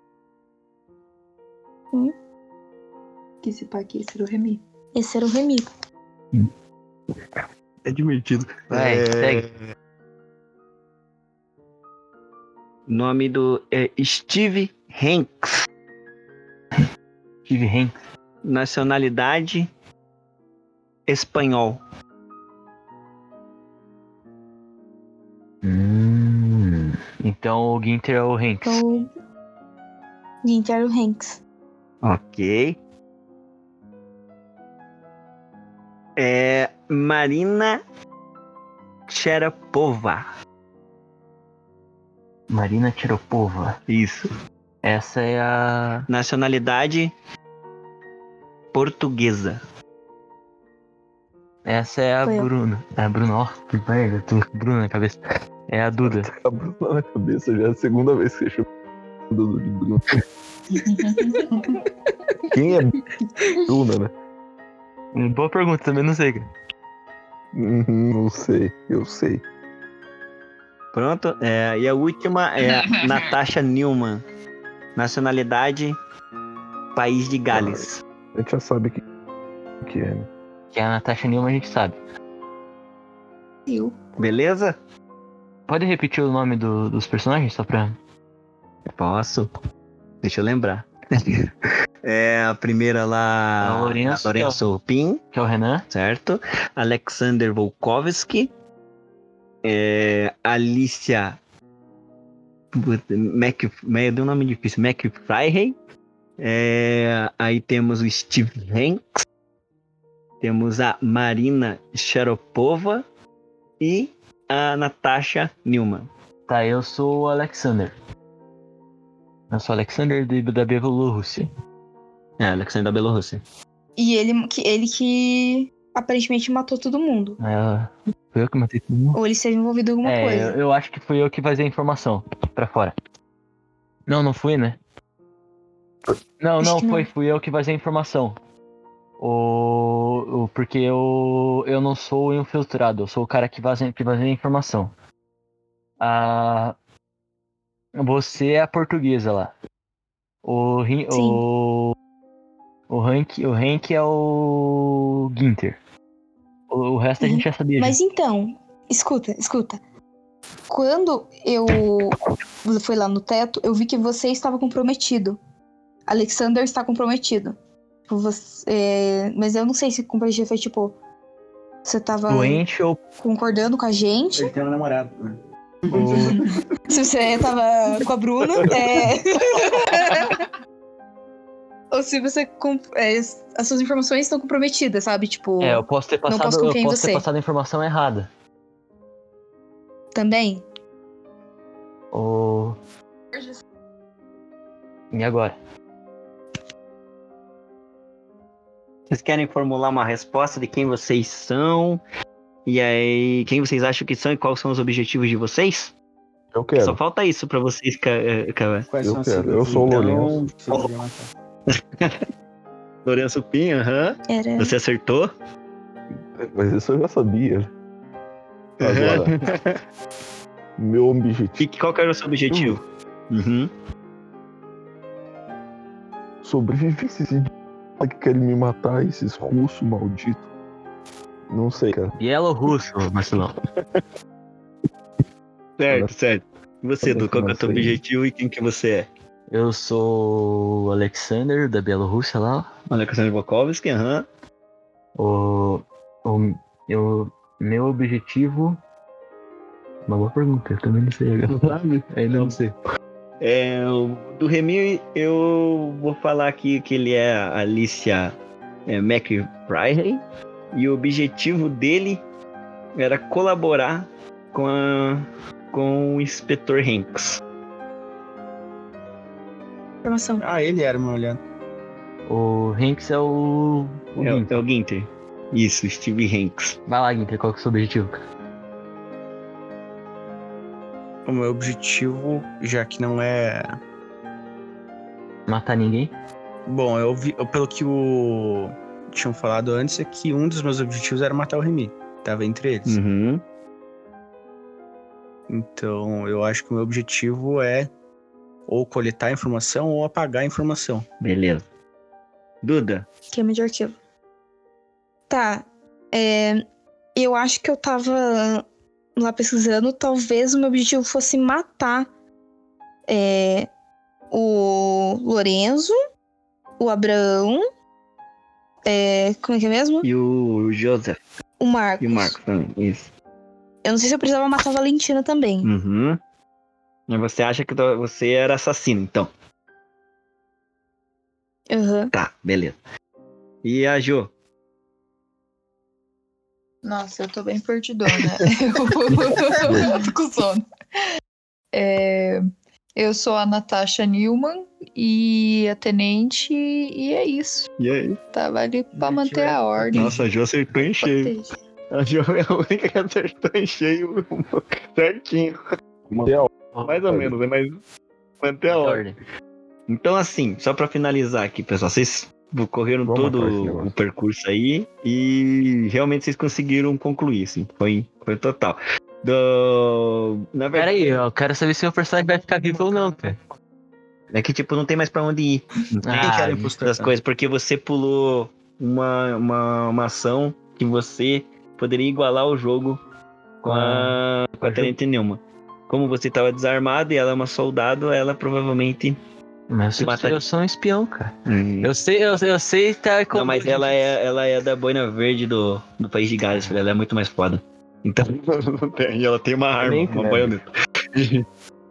Speaker 8: Que se pá aqui, esse era o Remy.
Speaker 5: Esse era o Remy.
Speaker 1: É divertido.
Speaker 2: Vai,
Speaker 1: É,
Speaker 2: segue.
Speaker 1: O nome do é Steve Hanks.
Speaker 2: Steve Hanks.
Speaker 1: Nacionalidade espanhol.
Speaker 2: Hum, então o Ginter é o Hanks.
Speaker 5: Então, gente, era o Hanks.
Speaker 1: Ok. É Marina Sharapova.
Speaker 2: Marina Tiropova.
Speaker 1: Isso.
Speaker 2: Essa é a.
Speaker 1: Nacionalidade portuguesa.
Speaker 2: Essa é a
Speaker 5: Foi eu.
Speaker 2: Bruna. É a Bruna, ó, que merda, eu tô com Bruna na cabeça. É a Duda.
Speaker 7: A Bruna na cabeça já é a segunda vez que eu chamo o Dudu de Bruno. Quem é Bruna, né?
Speaker 2: Hum, Boa pergunta, também não sei, cara.
Speaker 7: Uhum, não sei, eu sei.
Speaker 1: Pronto. É, e a última é Natasha Newman. Nacionalidade País de Gales.
Speaker 7: A gente já sabe o que, que é, né?
Speaker 2: Que a Natasha Newman a gente sabe.
Speaker 8: Eu.
Speaker 1: Beleza?
Speaker 2: Pode repetir o nome do- dos personagens só pra.
Speaker 1: Posso. Deixa eu lembrar. É a primeira lá.
Speaker 2: É o Lourenço,
Speaker 1: Lourenço Pim,
Speaker 2: Que é o Renan.
Speaker 1: certo? Alexander Volkovsky. É, Alicia. Puta, Mac. Deu um nome difícil. McFriday. É, aí temos o Steve Hanks. Temos a Marina Sharopova e a Natasha Newman.
Speaker 2: Tá, eu sou o Alexander. Eu sou o Alexander de, da Bielorrússia.
Speaker 1: É, Alexander da Bielorrússia.
Speaker 5: E ele que, ele que aparentemente matou todo mundo.
Speaker 2: É, foi eu que matei todo mundo?
Speaker 5: Ou ele esteve envolvido em alguma
Speaker 2: é,
Speaker 5: coisa.
Speaker 2: Eu, eu acho que fui eu que vazei a informação pra fora. Não, não fui, né? Não,
Speaker 5: Acho
Speaker 2: não,
Speaker 5: que
Speaker 2: foi,
Speaker 5: não.
Speaker 2: fui eu que vazei a informação. O, o, porque eu, eu não sou o infiltrado, eu sou o cara que vazei, que vazei a informação. Ah, você é a portuguesa lá. O, Rin-
Speaker 5: Sim.
Speaker 2: o, o, Hank, o Hank é o Ginter. O, o resto a gente já sabia.
Speaker 5: Mas
Speaker 2: já.
Speaker 5: então, escuta, escuta. Quando eu fui lá no teto, eu vi que você estava comprometido. Alexander está comprometido. Tipo, Você, é, mas eu não sei se comprometido foi tipo. Você tava
Speaker 2: Doente ou.
Speaker 5: concordando com a gente.
Speaker 6: Ele tem um namorado, né?
Speaker 2: ou...
Speaker 5: Se você tava com a Bruna. é... Ou se você. com- é, as suas informações estão comprometidas, sabe? Tipo,
Speaker 2: É, eu posso ter passado,
Speaker 5: posso confiar
Speaker 2: eu
Speaker 5: em
Speaker 2: posso ter
Speaker 5: você.
Speaker 2: passado a informação errada.
Speaker 5: também.
Speaker 2: Ou. E agora?
Speaker 1: Vocês querem formular uma resposta de quem vocês são? E aí, quem vocês acham que são e quais são os objetivos de vocês?
Speaker 7: Eu quero.
Speaker 1: Só falta isso pra vocês, ca- eh, ca-
Speaker 6: Quais
Speaker 7: Eu
Speaker 6: são os
Speaker 7: quero,
Speaker 6: siglas
Speaker 7: eu sou o
Speaker 6: então,
Speaker 7: Lourenço.
Speaker 6: que você devia matar?
Speaker 1: Lourenço Pinho, aham.
Speaker 5: Era.
Speaker 1: Você acertou?
Speaker 7: Mas isso eu já sabia. Agora, meu objetivo.
Speaker 1: E qual que era o seu objetivo? Uhum.
Speaker 7: Sobreviver esses idiotas que querem me matar, esses russos malditos. Não sei, cara.
Speaker 2: Bielorrusso, Marcelão.
Speaker 1: Certo, certo. E você, Edu, qual que é o teu
Speaker 7: Não sei.
Speaker 1: objetivo e quem que você é?
Speaker 2: Eu sou o Alexander, da Bielorrússia lá.
Speaker 1: Alexander Volkovski, aham.
Speaker 2: O, o, eu, meu objetivo... Uma boa pergunta, eu também não sei agora. Ainda não sei.
Speaker 1: É, o- do Remy, eu vou falar aqui que ele é a Alicia é, McBride. E o objetivo dele era colaborar com, a, com o Inspetor Hanks.
Speaker 5: Informação.
Speaker 6: Ah, ele era, meu olhando.
Speaker 2: O Hanks é o... o
Speaker 1: É, o-
Speaker 2: Ginter.
Speaker 1: é o Ginter. Isso, Steve Hanks.
Speaker 2: Vai lá, Ginter, qual que é o seu objetivo?
Speaker 6: O meu objetivo, já que não é.
Speaker 2: Matar ninguém?
Speaker 6: Bom, eu vi, eu- pelo que o tinham falado antes, é que um dos meus objetivos era matar o Remy. Tava entre eles.
Speaker 1: Uhum.
Speaker 6: Então, eu acho que o meu objetivo é ou coletar a informação ou apagar a informação.
Speaker 1: Beleza. Duda,
Speaker 5: Queima de arquivo. Tá. É, eu acho que eu tava lá pesquisando. Talvez o meu objetivo fosse matar é, o Lorenzo, o Abraão. É, como é que é mesmo?
Speaker 1: e o Joseph
Speaker 5: O Marcos.
Speaker 1: e o Marcos também. Isso.
Speaker 5: Eu não sei se eu precisava matar a Valentina também.
Speaker 1: Uhum. E você acha que tu- você era assassino, então?
Speaker 5: Aham.
Speaker 1: Tá, beleza. E a Jo?
Speaker 8: Nossa, eu tô bem perdidona. eu tô com sono. É, eu sou a Natasha Newman e a tenente, e é isso.
Speaker 1: E aí?
Speaker 8: Tava ali pra manter a ordem.
Speaker 1: Nossa, a Jo acertou em cheio. A Jo é a única que acertou em cheio certinho.
Speaker 7: Manter a
Speaker 1: Mais ou menos, né? Mas manter a ordem. Então, assim, só pra finalizar aqui, pessoal, vocês correram
Speaker 7: Vamos
Speaker 1: todo
Speaker 7: matar esse negócio.
Speaker 1: o percurso aí e realmente vocês conseguiram concluir, assim, foi, foi total. Do... Na
Speaker 2: Pera
Speaker 1: verdade,
Speaker 2: aí, eu quero saber se o personagem vai ficar vivo ou não, cara.
Speaker 1: é que, tipo, não tem mais pra onde ir. Não tem
Speaker 2: Ah,
Speaker 6: que era impostor,
Speaker 1: das
Speaker 6: tá?
Speaker 1: coisas, porque você pulou uma, uma, uma ação que você poderia igualar o jogo com a, com a Tenente Newman. Como você estava desarmado e ela é uma soldado, ela provavelmente...
Speaker 2: Mas eu,
Speaker 1: Mata-
Speaker 2: sou- eu sou um espião, cara. Eu sei, eu, eu sei tá como...
Speaker 1: Não, mas ela é, ela é da boina verde do, do país de Gales, ela é muito mais foda. Então, não tem, e ela tem uma arma,
Speaker 2: Nem
Speaker 1: uma
Speaker 2: entendo.
Speaker 1: baioneta.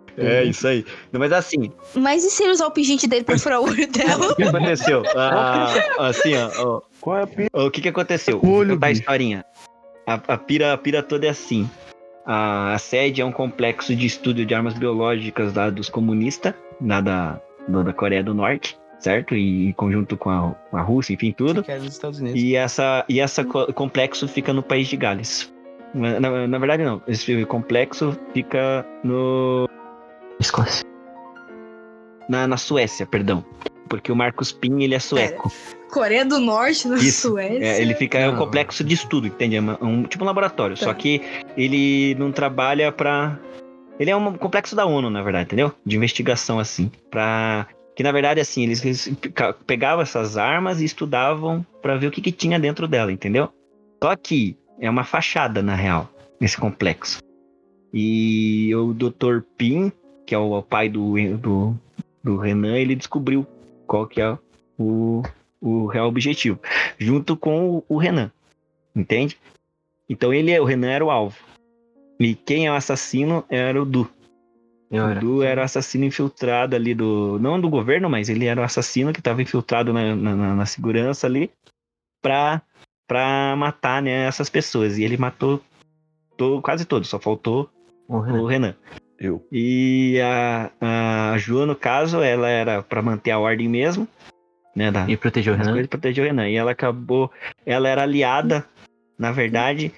Speaker 1: É, isso aí. Não, mas assim,
Speaker 5: Mas e se ele usar o pingente dele pra furar o olho dela?
Speaker 1: o que aconteceu? Ah, assim, ó, ó,
Speaker 7: Qual é a pira?
Speaker 1: ó, o que que aconteceu?
Speaker 7: O
Speaker 1: Vou
Speaker 7: olho,
Speaker 1: contar a
Speaker 7: bicho.
Speaker 1: historinha. A, a, pira, a pira toda é assim. A, a sede é um complexo de estudo de armas biológicas lá dos comunistas, lá da, do- da Coreia do Norte, certo? E em conjunto com a, com a Rússia, enfim, tudo.
Speaker 6: Que era dos Estados Unidos.
Speaker 1: E essa, e essa co- complexo fica no país de Gales. Na, na, na verdade, não. Esse complexo fica no.
Speaker 2: Escócia.
Speaker 1: Na, na Suécia, perdão. Porque o Marcos Pim, ele é sueco.
Speaker 5: Coreia do Norte, na
Speaker 1: Isso.
Speaker 5: Suécia.
Speaker 1: É, ele fica. É um
Speaker 6: Não.
Speaker 1: complexo de estudo, entende? É uma- um, tipo um laboratório.
Speaker 5: Tá.
Speaker 1: Só que ele não trabalha pra. Ele é um complexo da ONU, na verdade, entendeu? De investigação, assim. Pra. Que na verdade, assim, eles, eles pica- pegavam essas armas e estudavam pra ver o que, que tinha dentro dela, entendeu? Só que é uma fachada, na real, esse complexo. E o doutor Pim, que é o, o pai do, do, do Renan, ele descobriu qual que é o, o real objetivo. Junto com o, o Renan, entende? Então ele, o Renan era o alvo. E quem é o assassino era o Du.
Speaker 2: Eu
Speaker 1: O
Speaker 2: era.
Speaker 1: Du era o assassino infiltrado ali do... Não do governo, mas ele era o assassino que estava infiltrado na, na, na segurança ali pra, pra matar, né, essas pessoas. E ele matou to- quase todos, só faltou
Speaker 2: O
Speaker 1: o
Speaker 2: Renan.
Speaker 1: Renan.
Speaker 7: Eu.
Speaker 1: E a, a Ju, no caso, ela era pra manter a ordem mesmo, né, da,
Speaker 2: E protegeu o
Speaker 1: das
Speaker 2: Renan.
Speaker 1: coisas, protegeu o Renan. E ela acabou... Ela era aliada, na verdade,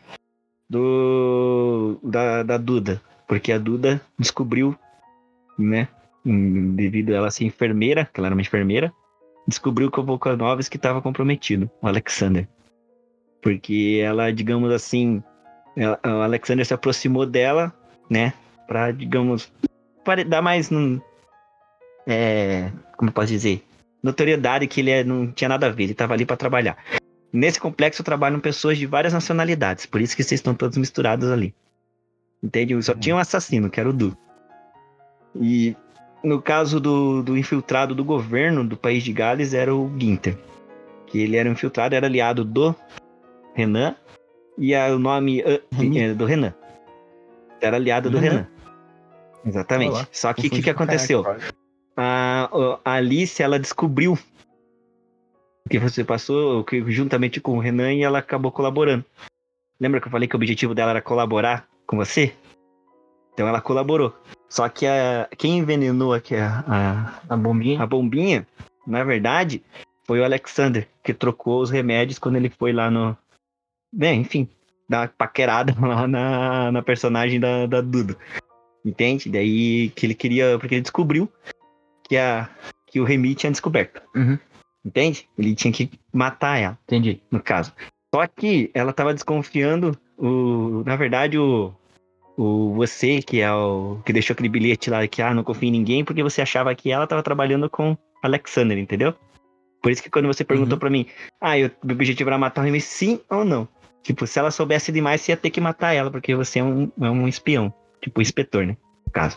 Speaker 1: do da, da Duda. Porque a Duda descobriu, né, em- devido a ela ser enfermeira, que ela era uma enfermeira, descobriu que o Volkanovski estava comprometido, o Alexander. Porque ela, digamos assim, ela- o Alexander se aproximou dela, né, pra, digamos, para dar mais, hum, é, como eu posso dizer, notoriedade que ele é- não tinha nada a ver, ele estava ali para trabalhar. Nesse complexo trabalham pessoas de várias nacionalidades, por isso que vocês estão todos misturados ali. Entende? Só tinha um assassino, que era o Du. E no caso do, do infiltrado do governo do país de Gales era o Günther. Que ele era um infiltrado, era aliado do Renan. E a- o nome ah,
Speaker 6: Remy.
Speaker 1: é, do Renan. Era aliado do
Speaker 6: Renan.
Speaker 1: Renan. Exatamente.
Speaker 6: Olha lá,
Speaker 1: Só que o que,
Speaker 6: confundi
Speaker 1: que
Speaker 6: pra
Speaker 1: aconteceu?
Speaker 6: caralho.
Speaker 1: A, o- a Alice, ela descobriu que você passou que juntamente com o Renan e ela acabou colaborando. Lembra que eu falei que o objetivo dela era colaborar com você? Então ela colaborou. Só que a, quem envenenou aqui a, a,
Speaker 2: A bombinha.
Speaker 1: a bombinha, na verdade, foi o Alexander, que trocou os remédios quando ele foi lá no... Bem, enfim, dar uma paquerada lá na, na personagem da, da Duda. Entende? Daí que ele queria... Porque ele descobriu que, a, que o Remy tinha descoberto.
Speaker 2: Uhum.
Speaker 1: Entende? Ele tinha que matar ela,
Speaker 2: Entendi.
Speaker 1: no caso. Só que ela tava desconfiando, o, na verdade, o, o você, que é o que deixou aquele bilhete lá, que ah, não confia em ninguém, porque você achava que ela tava trabalhando com Alexander, entendeu? Por isso que quando você perguntou
Speaker 6: Uhum.
Speaker 1: pra mim, ah, eu, meu objetivo era matar o Remy, sim ou não? Tipo, se ela soubesse demais, você ia ter que matar ela, porque você é um, é um espião. Tipo, inspetor, né? No caso.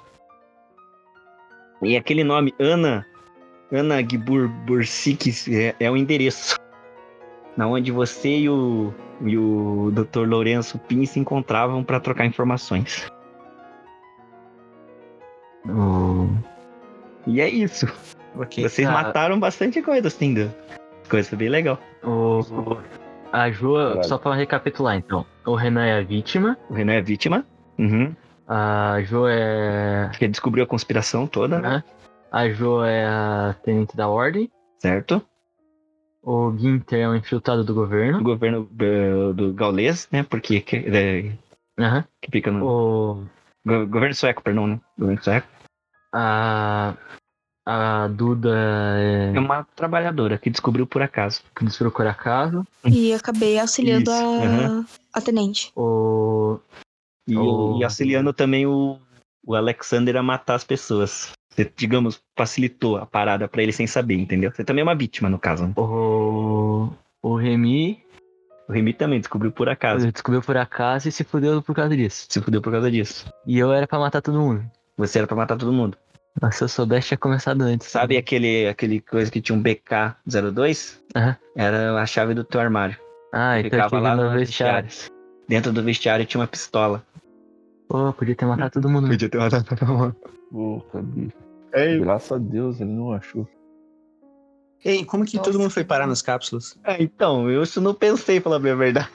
Speaker 1: E aquele nome, Ana... Ana Gibur Bursik é, é o endereço. Na onde você e o, e o doutor Lourenço Pin se encontravam para trocar informações.
Speaker 2: O...
Speaker 1: E é isso.
Speaker 6: Ok.
Speaker 1: Vocês
Speaker 2: Ah.
Speaker 1: mataram bastante coisa, assim, da coisa, foi bem legal.
Speaker 2: o... A Ju,
Speaker 7: Caralho.
Speaker 2: só pra recapitular então. O Renan é a vítima.
Speaker 1: O Renan é vítima. Uhum.
Speaker 2: A Jo é.
Speaker 1: Porque descobriu a conspiração toda, né?
Speaker 2: Né? A Jo é a tenente da ordem.
Speaker 1: Certo?
Speaker 2: O Günther é um infiltrado do
Speaker 1: O
Speaker 2: governo.
Speaker 1: governo eh, do gaulês, né? Porque que, é,
Speaker 2: Aham.
Speaker 1: que fica no...
Speaker 2: O...
Speaker 1: go- governo sueco, perdão, né? Governo sueco.
Speaker 2: A... A Duda
Speaker 1: É
Speaker 2: é...
Speaker 1: uma trabalhadora que descobriu por acaso.
Speaker 2: que desfrou por acaso.
Speaker 5: E acabei auxiliando
Speaker 1: Isso,
Speaker 5: a,
Speaker 1: aham.
Speaker 5: a tenente.
Speaker 2: O...
Speaker 1: E,
Speaker 2: Oh.
Speaker 1: e auxiliando também o, o Alexander a matar as pessoas. Você, digamos, facilitou a parada pra ele sem saber, entendeu? Você também é uma vítima, no caso. Né?
Speaker 2: O... O Remy
Speaker 1: O Remy também descobriu por acaso.
Speaker 2: descobriu por acaso e se fudeu por causa disso.
Speaker 1: Se fudeu por causa disso.
Speaker 2: E eu era pra matar todo mundo.
Speaker 1: Você era pra matar todo mundo.
Speaker 2: Mas se eu soubesse, tinha começado antes.
Speaker 1: Sabe aquele, aquele coisa que tinha um B K zero dois?
Speaker 2: Aham.
Speaker 1: Era a chave do teu armário.
Speaker 2: Ah, então
Speaker 1: Ficava
Speaker 2: eu
Speaker 1: lá
Speaker 2: tive no
Speaker 1: no
Speaker 2: vestiário.
Speaker 1: vestiário. Dentro do vestiário tinha uma pistola.
Speaker 2: Pô, podia ter matado todo mundo.
Speaker 1: Podia ter matado todo mundo.
Speaker 7: Puta, bicho.
Speaker 1: É,
Speaker 7: Graças a Deus ele não achou.
Speaker 6: Ei, como que
Speaker 8: Nossa.
Speaker 6: todo mundo foi parar nas cápsulas?
Speaker 1: é, então, eu isso não pensei, falar bem a verdade.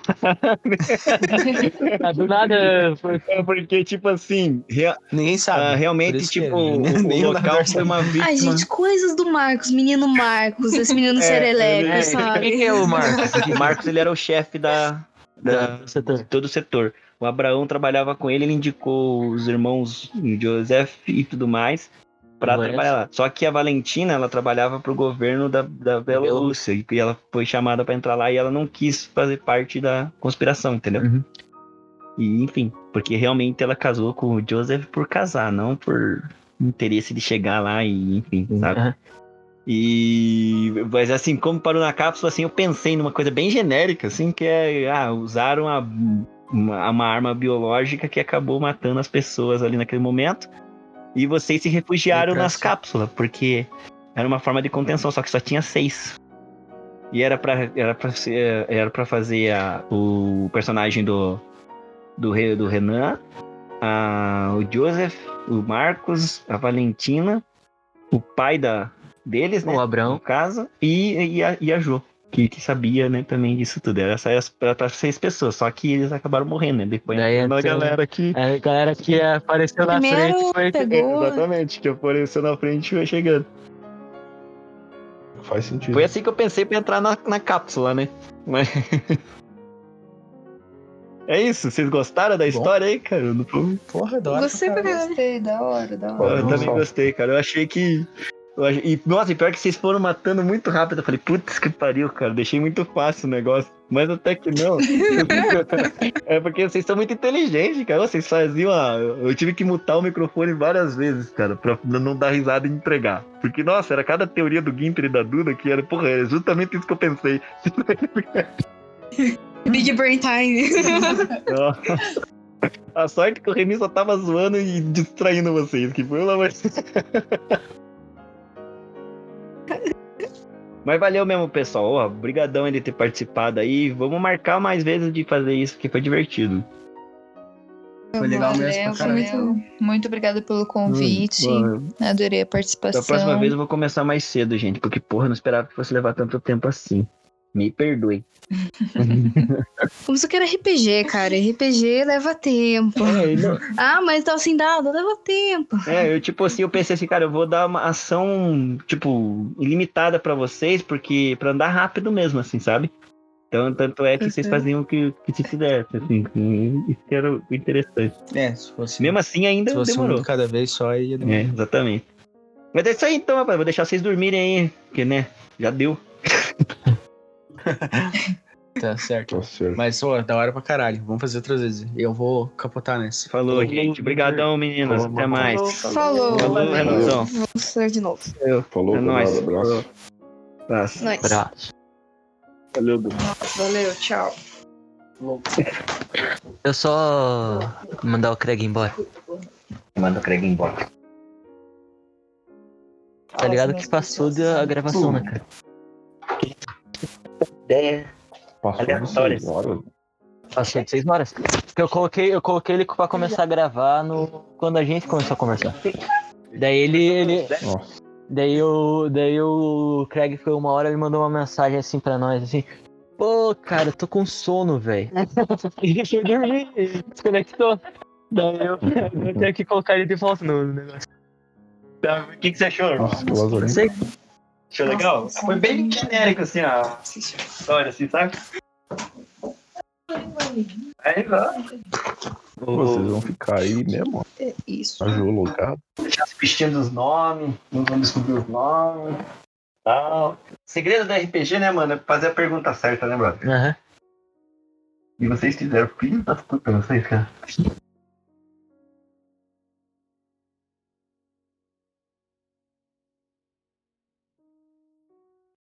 Speaker 2: Do nada, foi...
Speaker 1: É porque, tipo assim, rea-
Speaker 6: Ninguém sabe.
Speaker 1: ah,
Speaker 6: Por
Speaker 1: realmente,
Speaker 6: isso que
Speaker 1: tipo,
Speaker 6: é,
Speaker 1: o,
Speaker 6: nem
Speaker 1: o
Speaker 6: o
Speaker 1: local
Speaker 6: narrador
Speaker 1: foi
Speaker 6: sabe.
Speaker 1: uma vítima.
Speaker 5: Ai, gente, coisas do Marcos, menino Marcos, esse menino
Speaker 1: É,
Speaker 5: serelepe,
Speaker 1: é,
Speaker 5: sabe?
Speaker 2: Quem que é o Marcos?
Speaker 1: O Marcos, ele era o chefe da, da,
Speaker 2: Da- do setor.
Speaker 1: de todo o setor. O Abraão trabalhava com ele, ele indicou os irmãos Joseph e tudo mais pra
Speaker 2: Lourenço.
Speaker 1: trabalhar lá. Só que a Valentina, ela trabalhava pro governo da, da Bielorrússia e ela foi chamada pra entrar lá e ela não quis fazer parte da conspiração, entendeu?
Speaker 2: Uhum.
Speaker 1: E, enfim, porque realmente ela casou com o Joseph por casar, não por interesse de chegar lá e, enfim, sabe?
Speaker 2: Aham.
Speaker 1: E, mas assim, como parou na cápsula, assim, eu pensei numa coisa bem genérica, assim, que é, ah, usaram a, uma, uma arma biológica que acabou matando as pessoas ali naquele momento, e vocês se refugiaram nas
Speaker 6: Democracia.
Speaker 1: cápsulas, porque era uma forma de contenção, só que só tinha seis. E era pra, era pra, ser, era pra fazer a, o personagem do, do, Re- do Renan, a, o Joseph, o Marcos, a Valentina, o pai da, deles, né?
Speaker 2: O
Speaker 1: No
Speaker 2: Abrão.
Speaker 1: caso, e, e, a, e a Jo, que, que sabia, né, também disso tudo. Era só pra, pra seis pessoas, só que eles acabaram morrendo, né? Depois
Speaker 2: Daí
Speaker 1: entrou a
Speaker 2: entrou-
Speaker 1: galera que.
Speaker 2: A galera que apareceu na
Speaker 5: Primeiro
Speaker 2: frente foi...
Speaker 5: pegou.
Speaker 1: Exatamente, que apareceu na frente e foi chegando.
Speaker 7: Faz sentido.
Speaker 1: Foi assim que eu pensei pra entrar na, na cápsula, né? Mas. É isso, vocês gostaram da
Speaker 6: Bom.
Speaker 1: história aí, cara? Eu, não...
Speaker 6: Porra, da hora.
Speaker 5: Você
Speaker 6: pra caralho.
Speaker 5: pegou.
Speaker 8: Gostei, da hora, da
Speaker 1: eu
Speaker 8: hora.
Speaker 7: Não,
Speaker 1: também
Speaker 7: só.
Speaker 1: gostei, cara. Eu achei que. eu achei- E, nossa, e pior que vocês foram matando muito rápido. Eu falei, putz, que pariu, cara. Deixei muito fácil o negócio. Mas até que não. É porque vocês são muito inteligentes, cara. Vocês faziam a. Eu tive que mutar o microfone várias vezes, cara, pra não dar risada e entregar. Porque, nossa, era cada teoria do Gimper e da Duda que era, porra, era justamente isso que eu pensei.
Speaker 5: Big Brain Time.
Speaker 1: Nossa. A sorte que o Remy só tava zoando e distraindo vocês, que foi lá, mas. Mas valeu mesmo, pessoal. Ó, brigadão aí de ter participado aí. Vamos marcar mais vezes de fazer isso, que foi divertido.
Speaker 6: Foi legal mesmo
Speaker 8: Valeu,
Speaker 6: pra caralho.
Speaker 8: valeu. Muito obrigada pelo convite.
Speaker 1: Hum,
Speaker 8: Adorei a
Speaker 1: Da
Speaker 8: participação.
Speaker 1: próxima vez eu vou começar mais cedo, gente, porque, porra, eu não esperava que fosse levar tanto tempo assim. Me perdoe.
Speaker 5: Como isso que era R P G, cara. R P G leva tempo.
Speaker 1: É, não-
Speaker 5: Ah, mas tá assim dado, leva tempo.
Speaker 1: é, eu tipo assim, eu pensei assim, cara, eu vou dar uma ação, tipo, ilimitada pra vocês, porque pra andar rápido mesmo, assim, sabe? Então, tanto é que vocês
Speaker 5: Uhum.
Speaker 1: faziam o que, que se fizesse, assim, que isso que era o interessante.
Speaker 6: É, se fosse,
Speaker 1: Mesmo assim, ainda
Speaker 6: se fosse um
Speaker 1: demorou.
Speaker 6: de cada vez só, ia demorar.
Speaker 1: É, exatamente. Mas é isso aí então, rapaz. Vou deixar vocês dormirem aí, porque, né, já deu.
Speaker 6: Tá certo.
Speaker 7: Tá certo.
Speaker 6: Mas, ó, da hora pra caralho. Vamos fazer outras vezes. Eu vou capotar nessa.
Speaker 1: Falou,
Speaker 7: Falou,
Speaker 1: gente. Obrigadão, meninas.
Speaker 7: Falou,
Speaker 1: Até mais.
Speaker 5: Falou.
Speaker 1: Falou, Renanzão.
Speaker 5: Vamos ser de novo.
Speaker 7: Falou,
Speaker 1: É nóis.
Speaker 7: obrigado, abraço.
Speaker 1: Abraço.
Speaker 5: Nice.
Speaker 2: Abraço.
Speaker 1: Valeu, Dudu.
Speaker 5: Valeu, tchau.
Speaker 2: Eu só mandar o Craig embora.
Speaker 1: Manda o Craig embora.
Speaker 2: Tá ligado que passou da gravação, né, cara?
Speaker 1: Ideia.
Speaker 7: Passou
Speaker 1: Aleatório.
Speaker 7: de seis horas.
Speaker 2: Passou de seis horas. Porque eu coloquei, eu coloquei ele pra começar a gravar no, quando a gente começou a conversar. Daí ele. ele
Speaker 7: Nossa.
Speaker 2: daí, o, daí o Craig foi uma hora, ele mandou uma mensagem assim pra nós, assim. Pô, cara, eu tô com sono, velho. E deixa eu dormir. Desconectou. Daí eu, eu tenho que colocar ele de volta no negócio.
Speaker 1: Tá, o que, que você achou, irmão?
Speaker 7: Nossa, que lazarento.
Speaker 2: Sei.
Speaker 1: Achou legal? Foi bem genérico, assim, a história, assim, sabe? Aí, vai.
Speaker 7: Vocês vão ficar aí mesmo,
Speaker 5: É isso.
Speaker 7: ó, ajologado.
Speaker 1: Deixar se vestindo os nomes, não vão descobrir os nomes. Tal. Segredo da R P G, né, mano? É fazer a pergunta certa, né, brother?
Speaker 2: Aham.
Speaker 1: E vocês fizeram filho da puta, vocês, cara.